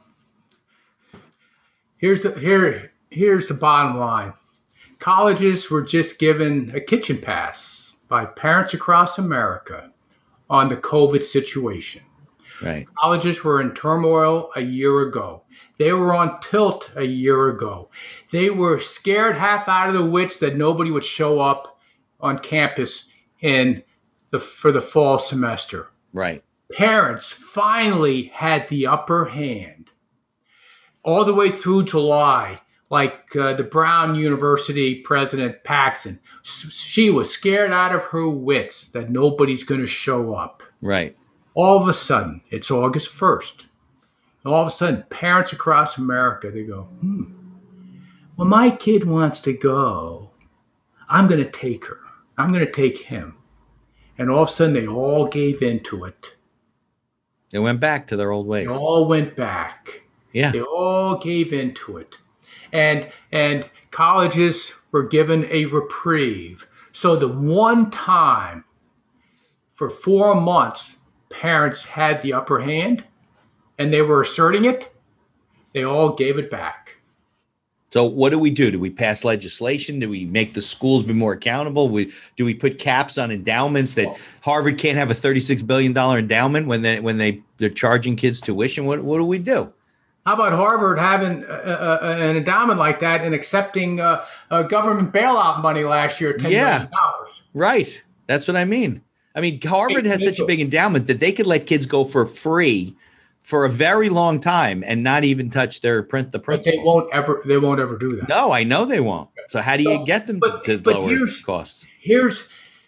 here's the here here's the bottom line. Colleges were just given a kitchen pass by parents across America on the COVID situation. Right. Colleges were in turmoil a year ago. They were on tilt a year ago. They were scared half out of their wits that nobody would show up on campus in the for the fall semester. Right. Parents finally had the upper hand all the way through July, like uh, the Brown University president Paxson. S- she was scared out of her wits that nobody's going to show up. Right. All of a sudden, it's August first. And all of a sudden, parents across America, they go, hmm, well, my kid wants to go. I'm going to take her. I'm going to take him. And all of a sudden, they all gave into it. They went back to their old ways. They all went back. Yeah. They all gave into it. And and colleges were given a reprieve. So the one time for four months, parents had the upper hand and they were asserting it, they all gave it back. So what do we do? Do we pass legislation? Do we make the schools be more accountable? We, do we put caps on endowments that Harvard can't have a thirty-six billion dollars endowment when they when they they're charging kids tuition? What what do we do? How about Harvard having uh, uh, an endowment like that and accepting uh, uh, government bailout money last year, ten Yeah. million dollars? Right. That's what I mean. I mean, Harvard has such a big endowment that they could let kids go for free for a very long time and not even touch their print the But principal. they won't ever. They won't ever do that. No, I know they won't. So how do you So, get them but- to, to but lower here's- costs? Here's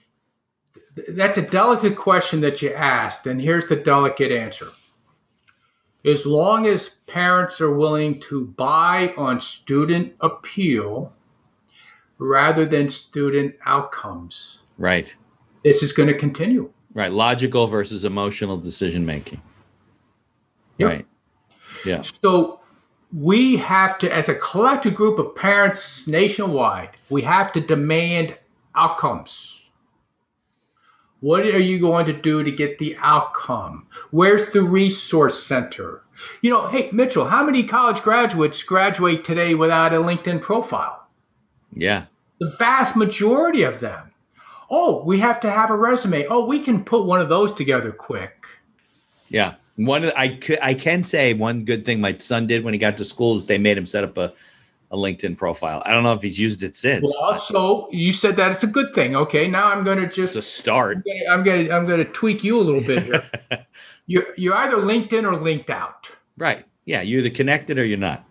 that's a delicate question that you asked, and here's the delicate answer. As long as parents are willing to buy on student appeal rather than student outcomes, Right. this is going to continue. Right. Logical versus emotional decision making. Yep. Right. Yeah. So we have to, as a collective group of parents nationwide, we have to demand outcomes. What are you going to do to get the outcome? Where's the resource center? You know, hey, Mitchell, how many college graduates graduate today without a LinkedIn profile? Yeah. The vast majority of them. Oh, we have to have a resume. Oh, we can put one of those together quick. Yeah. One of the, I could, I can say one good thing my son did when he got to school is they made him set up a, a LinkedIn profile. I don't know if he's used it since. Well, so you said that it's a good thing. Okay, now I'm going to just It's a start. I'm going to I'm going to tweak you a little bit here. you're you're either LinkedIn or linked out. Right. Yeah. You're either connected or you're not.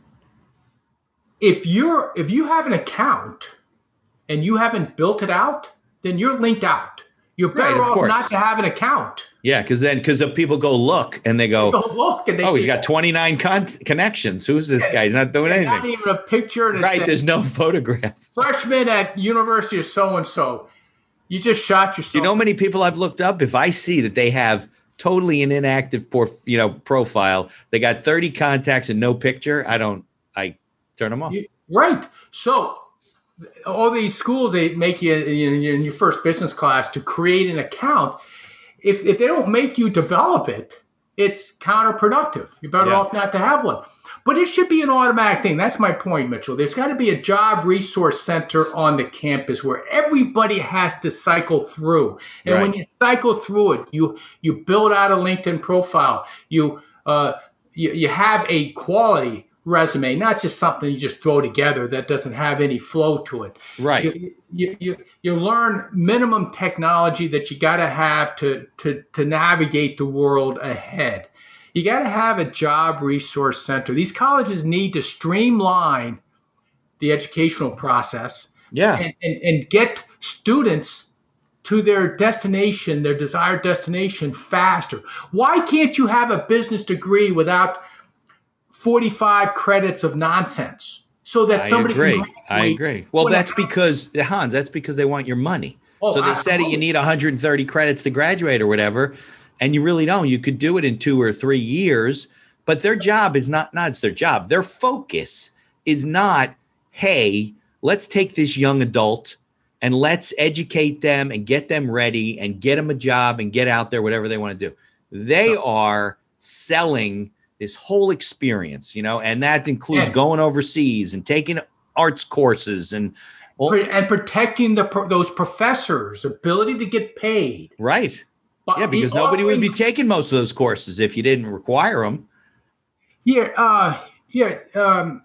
If you're if you have an account and you haven't built it out, then you're linked out. You're better Right, of off course. not to have an account. Yeah. Cause then, cause if people go look and they go, Don't look and they oh, see he's got twenty-nine con- connections. Who's this guy? He's not doing not anything. even a picture. That Right. says, There's no photograph. freshman at University of so and so. You just shot yourself. You know how many people I've looked up? If I see that they have totally an inactive por- you know, profile, they got thirty contacts and no picture, I don't, I turn them off. You- right. So all these schools, they make you in in your first business class to create an account. If if they don't make you develop it, it's counterproductive. You're better Yeah. off not to have one. But it should be an automatic thing. That's my point, Mitchell. There's got to be a job resource center on the campus where everybody has to cycle through. And when Right. you cycle through it, you you build out a LinkedIn profile. You uh, you, you have a quality resume, not just something you just throw together that doesn't have any flow to it. Right. You, you, you, you learn minimum technology that you got to have to, to, to navigate the world ahead. You got to have a job resource center. These colleges need to streamline the educational process Yeah. and, and, and get students to their destination, their desired destination faster. Why can't you have a business degree without forty-five credits of nonsense so that I somebody agree. can I graduate agree. Well, with a- that's because Hans, that's because they want your money. Oh, so they I- said I- you need one hundred thirty credits to graduate or whatever. and you really don't. You could do it in two or three years, but their job is not, not it's their job. Their focus is not, hey, let's take this young adult and let's educate them and get them ready and get them a job and get out there, whatever they want to do. They are selling this whole experience, you know, and that includes Yeah. going overseas and taking arts courses and well, and protecting the pro- those professors' ability to get paid. right. But Yeah, because he nobody would be offering- taking most of those courses if you didn't require them. Yeah, uh, yeah. Um,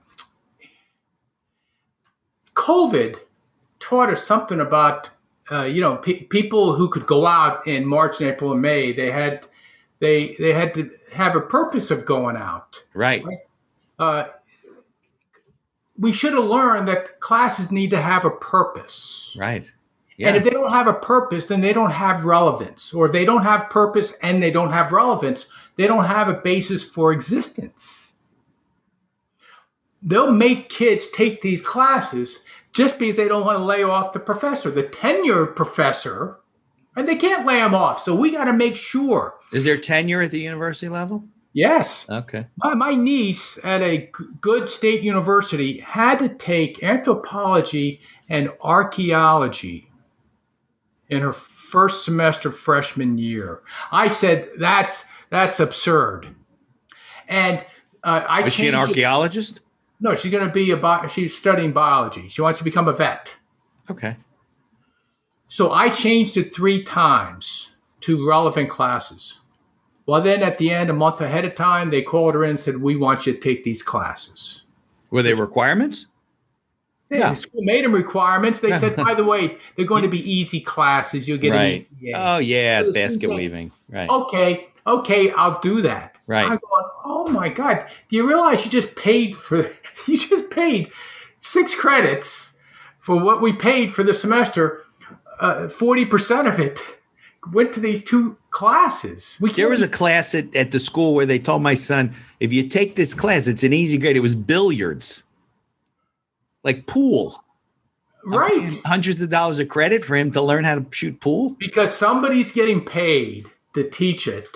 COVID taught us something about uh, you know pe- people who could go out in March, and April, and May. They had they they had to have a purpose of going out. Right. Uh, we should have learned that classes need to have a purpose. Right. Yeah. And if they don't have a purpose, then they don't have relevance. Or if they don't have purpose and they don't have relevance, they don't have a basis for existence. They'll make kids take these classes just because they don't want to lay off the professor, the tenured professor, and they can't lay him off. So we got to make sure. Is there tenure at the university level? Yes. Okay. My, my niece at a g- good state university had to take anthropology and archaeology in her first semester freshman year. I said, that's that's absurd. And uh, I Was she an changed it- archaeologist? No, she's going to be a bi- she's studying biology. She wants to become a vet. Okay. So I changed it three times to relevant classes. Well, then at the end, a month ahead of time, they called her in and said, we want you to take these classes. Were they requirements? Yeah, Yeah. the school made them requirements. They said, by the way, they're going to be easy classes. You'll get Right. an E P A. Oh, yeah. So the Basket students say, weaving. Right. Okay, okay, I'll do that. Right. I'm going, oh my God. Do you realize you just paid for, you just paid six credits for what we paid for the semester? Uh, forty percent of it went to these two classes. We There was a can't- class at, at the school where they told my son, if you take this class, it's an easy grade. It was billiards, like pool. right. Hundreds of dollars of credit for him to learn how to shoot pool. Because somebody's getting paid to teach it,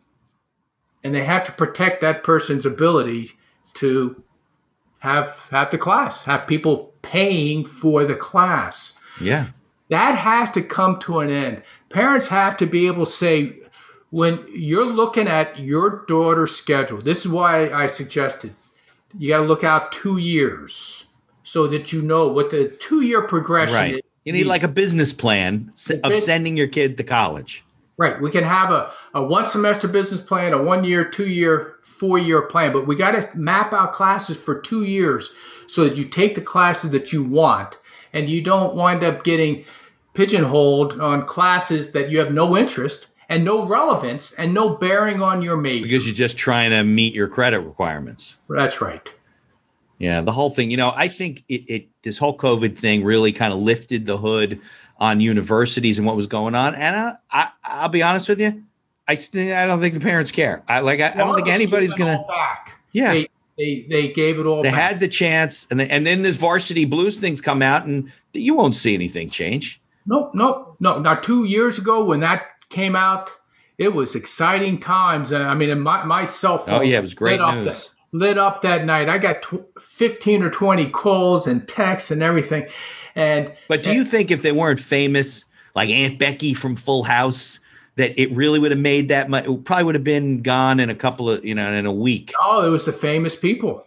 and they have to protect that person's ability to have have the class, have people paying for the class. Yeah. That has to come to an end. Parents have to be able to say, when you're looking at your daughter's schedule, this is why I suggested you got to look out two years so that you know what the two-year progression Right. is. You need like a business plan s- of bus- sending your kid to college. Right. We can have a, a one semester business plan, a one year, two year, four year plan, but we got to map out classes for two years so that you take the classes that you want and you don't wind up getting pigeonholed on classes that you have no interest and no relevance and no bearing on your major. Because you're just trying to meet your credit requirements. That's right. Yeah, the whole thing. You know, I think it, it this whole COVID thing really kind of lifted the hood on universities and what was going on. And I, I, I'll be honest with you, I still I don't think the parents care. I like I, I don't think anybody's They gave it gonna. all back. Yeah. They, they they gave it all They back. had the chance, and then, and then this varsity blues things come out, and you won't see anything change. Nope, nope, no. Now, two years ago when that came out, it was exciting times. And I mean, my, my cell phone Oh, yeah, it was great lit up, news. that, lit up that night. I got tw- fifteen or twenty calls and texts and everything. And But do you think if they weren't famous, like Aunt Becky from Full House, that it really would have made that much? It probably would have been gone in a couple of, you know, in a week. oh, it was the famous people.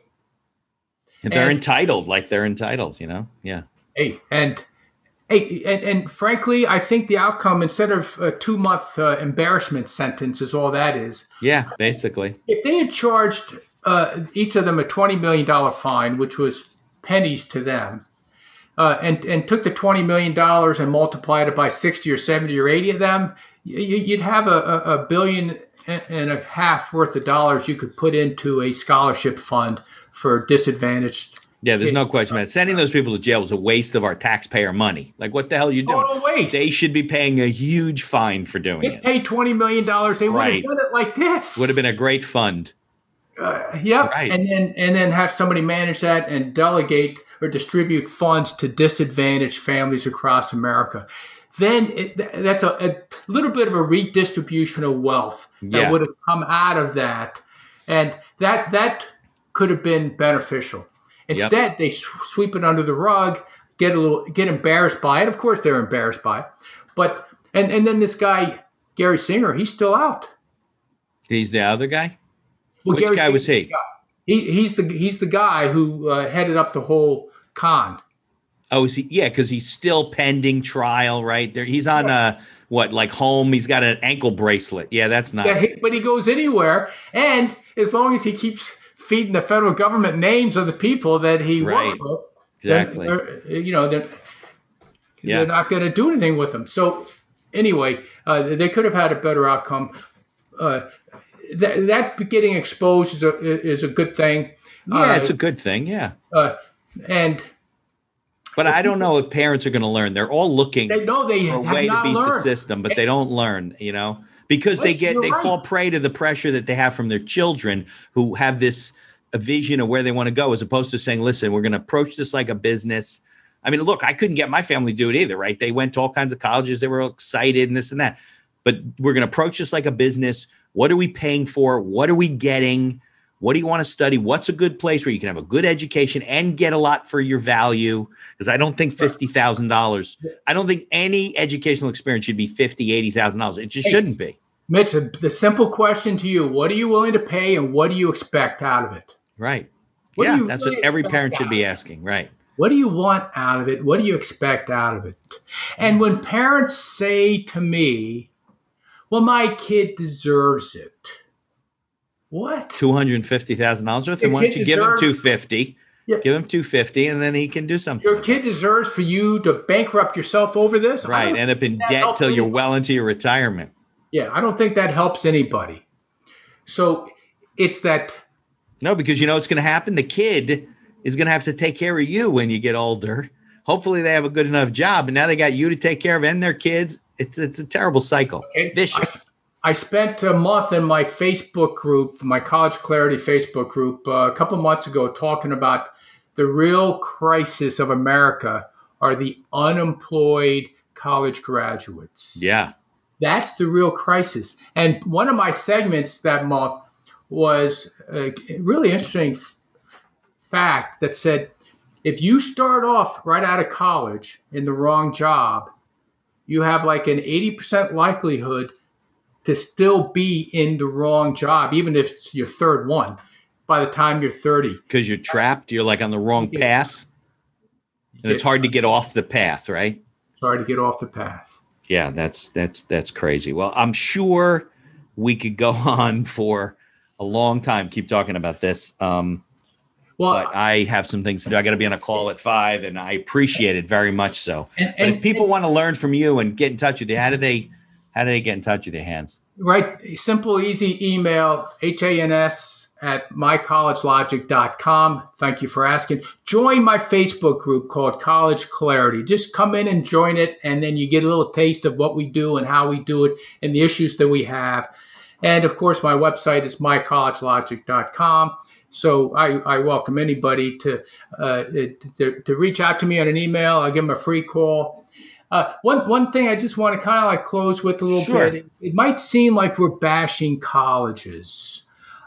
And they're And- entitled, like they're entitled, you know? Yeah. Hey, and hey, and, and frankly, I think the outcome, instead of a two month uh, embarrassment sentence, is all that is. Yeah, basically. If they had charged uh, each of them a twenty million dollars fine, which was pennies to them, uh, and, and took the twenty million dollars and multiplied it by sixty or seventy or eighty of them, y- you'd have a, a, a billion and a half worth of dollars you could put into a scholarship fund for disadvantaged. Yeah, there's no question about it. Sending those people to jail was a waste of our taxpayer money. Like, what the hell are you doing? Total waste. They should be paying a huge fine for doing Just it. paid twenty million dollars. They would Right. have done it like this. Would have been a great fund. Yep. Right. And then and then have somebody manage that and delegate or distribute funds to disadvantaged families across America. then it, that's a, a little bit of a redistribution of wealth that Yeah. would have come out of that. And that that could have been beneficial. Instead, they sweep it under the rug, get a little, get embarrassed by it. Of course, they're embarrassed by it. But and and then this guy Gary Singer, he's still out. He's the other guy. Well, Which Gary guy was Singer's he? the guy. He he's the he's the guy who uh, headed up the whole con. Oh, is he? Yeah, because he's still pending trial, right? There, he's on uh what, like home. He's got an ankle bracelet. Yeah, that's not. Yeah, he, but he goes anywhere, and as long as he keeps feeding the federal government names of the people that he Right. worked with, Exactly. then they're- you know, they're, Yeah. they're not going to do anything with them. So anyway, uh, they could have had a better outcome. Uh, that, that getting exposed is a is a good thing. Yeah, Uh, it's a good thing. Yeah, uh, and but I don't know if parents are going to learn. They're all looking they know they for a have way to not beat the learned. system, but they don't learn. You know, because they Wait, get you're they right. fall prey to the pressure that they have from their children, who have this a vision of where they want to go, as opposed to saying, "Listen, we're going to approach this like a business." I mean, look, I couldn't get my family to do it either, right? They went to all kinds of colleges. They were all excited and this and that. But we're going to approach this like a business. What are we paying for? What are we getting? What do you want to study? What's a good place where you can have a good education and get a lot for your value? Because I don't think fifty thousand dollars, I don't think any educational experience should be fifty thousand dollars, eighty thousand dollars. It just Hey. shouldn't be. Mitch, the, the simple question to you: what are you willing to pay, and what do you expect out of it? Right. What do yeah, you that's really what every expect parent should out be of it? asking. Right. What do you want out of it? What do you expect out of it? And when parents say to me, well, my kid deserves it. What? two hundred fifty thousand dollars worth. Your And why don't kid you give him deserves- two hundred fifty thousand dollars? Yeah. Give him two hundred fifty thousand dollars and then he can do something. Your with kid deserves for you to bankrupt yourself over this? it. I Right. don't End up in that debt helps till you're anybody. well into your retirement. Yeah, I don't think that helps anybody. So it's that No, because you know what's going to happen? The kid is going to have to take care of you when you get older. Hopefully they have a good enough job, and now they got you to take care of and their kids. It's it's a terrible cycle. Okay. Vicious. I spent a month in my Facebook group, my College Clarity Facebook group, uh, a couple months ago talking about the real crisis of America are the unemployed college graduates. Yeah. That's the real crisis. And one of my segments that month was a really interesting f- fact that said, if you start off right out of college in the wrong job, you have like an eighty percent likelihood to still be in the wrong job, even if it's your third one, by the time you're thirty. Because you're trapped. You're like on the wrong Yeah. path. And it's hard to get off the path, right? Sorry to get off the path. Yeah, that's that's that's crazy. Well, I'm sure we could go on for a long time, keep talking about this. Um, Well, but I have some things to do. I got to be on a call at five, and I appreciate it very much so. And- but and- if people want to learn from you and get in touch with you, how do they how do they get in touch with you, Hans? right, simple, easy email, H-A-N-S at my college logic dot com. Thank you for asking. Join my Facebook group called College Clarity. Just come in and join it, and then you get a little taste of what we do and how we do it and the issues that we have. And, of course, my website is my college logic dot com. So I, I welcome anybody to, uh, to to reach out to me on an email. I'll give them a free call. Uh, one one thing I just want to kind of like close with a little Sure. bit. It, it might seem like we're bashing colleges.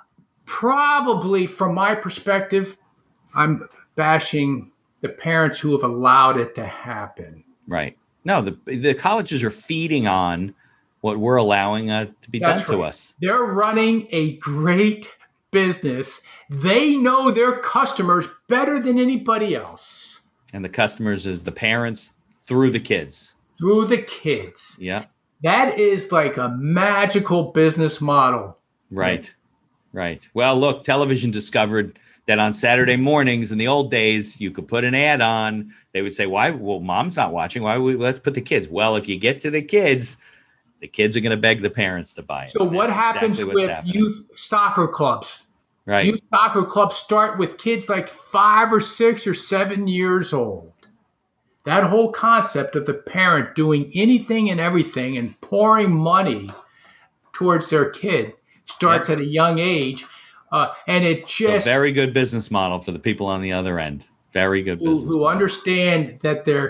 Probably, from my perspective, I'm bashing the parents who have allowed it to happen. Right. No, the the colleges are feeding on what we're allowing uh, to be That's done to right. us. They're running a great business. They know their customers better than anybody else And the customers is the parents through the kids. through the kids. Yeah. That is like a magical business model. Right. Right. Well, look, television discovered that on Saturday mornings in the old days, you could put an ad on. They would say, why? Well, mom's not watching. Why would we, let's put the kids. Well, if you get to the kids, the kids are going to beg the parents to buy it. So And what that's happens exactly what's with happening. youth soccer clubs? Right. Youth soccer clubs start with kids like five or six or seven years old. That whole concept of the parent doing anything and everything and pouring money towards their kid starts Yep. at a young age. Uh, and it So just, very good business model for the people on the other end. Very good who, business. who model. understand that their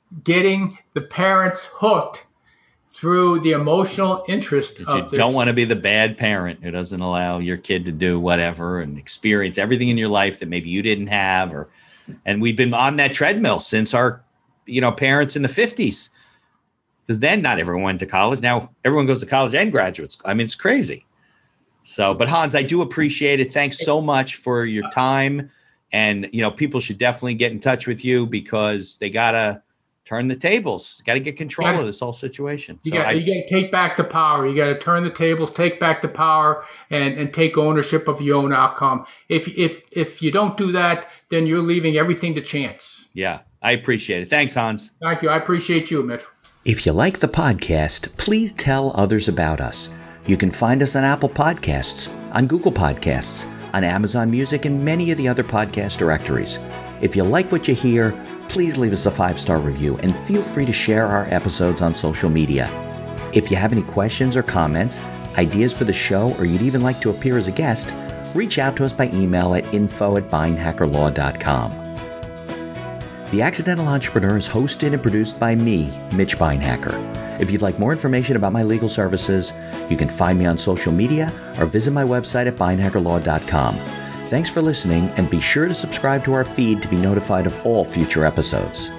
getting the parents hooked through the emotional interest But of you their don't want to be the bad parent who doesn't allow your kid to do whatever and experience everything in your life that maybe you didn't have. Or, and we've been on that treadmill since our, you know, parents in the fifties, because then not everyone went to college. Now everyone goes to college and graduate school. I mean, it's crazy. So, but Hans, I do appreciate it. Thanks so much for your time. And, you know, people should definitely get in touch with you because they got to turn the tables, got to get control gotta, of this whole situation. You so got I, you got to take back the power. You got to turn the tables, take back the power, and, and take ownership of your own outcome. If if if you don't do that, then you're leaving everything to chance. Yeah, I appreciate it. Thanks, Hans. Thank you. I appreciate you, Mitch. If you like the podcast, please tell others about us. You can find us on Apple Podcasts, on Google Podcasts, on Amazon Music, and many of the other podcast directories. If you like what you hear, please leave us a five-star review and feel free to share our episodes on social media. If you have any questions or comments, ideas for the show, or you'd even like to appear as a guest, reach out to us by email at info at beinhackerlaw dot com. The Accidental Entrepreneur is hosted and produced by me, Mitch Beinhacker. If you'd like more information about my legal services, you can find me on social media or visit my website at beinhacker law dot com. Thanks for listening, and be sure to subscribe to our feed to be notified of all future episodes.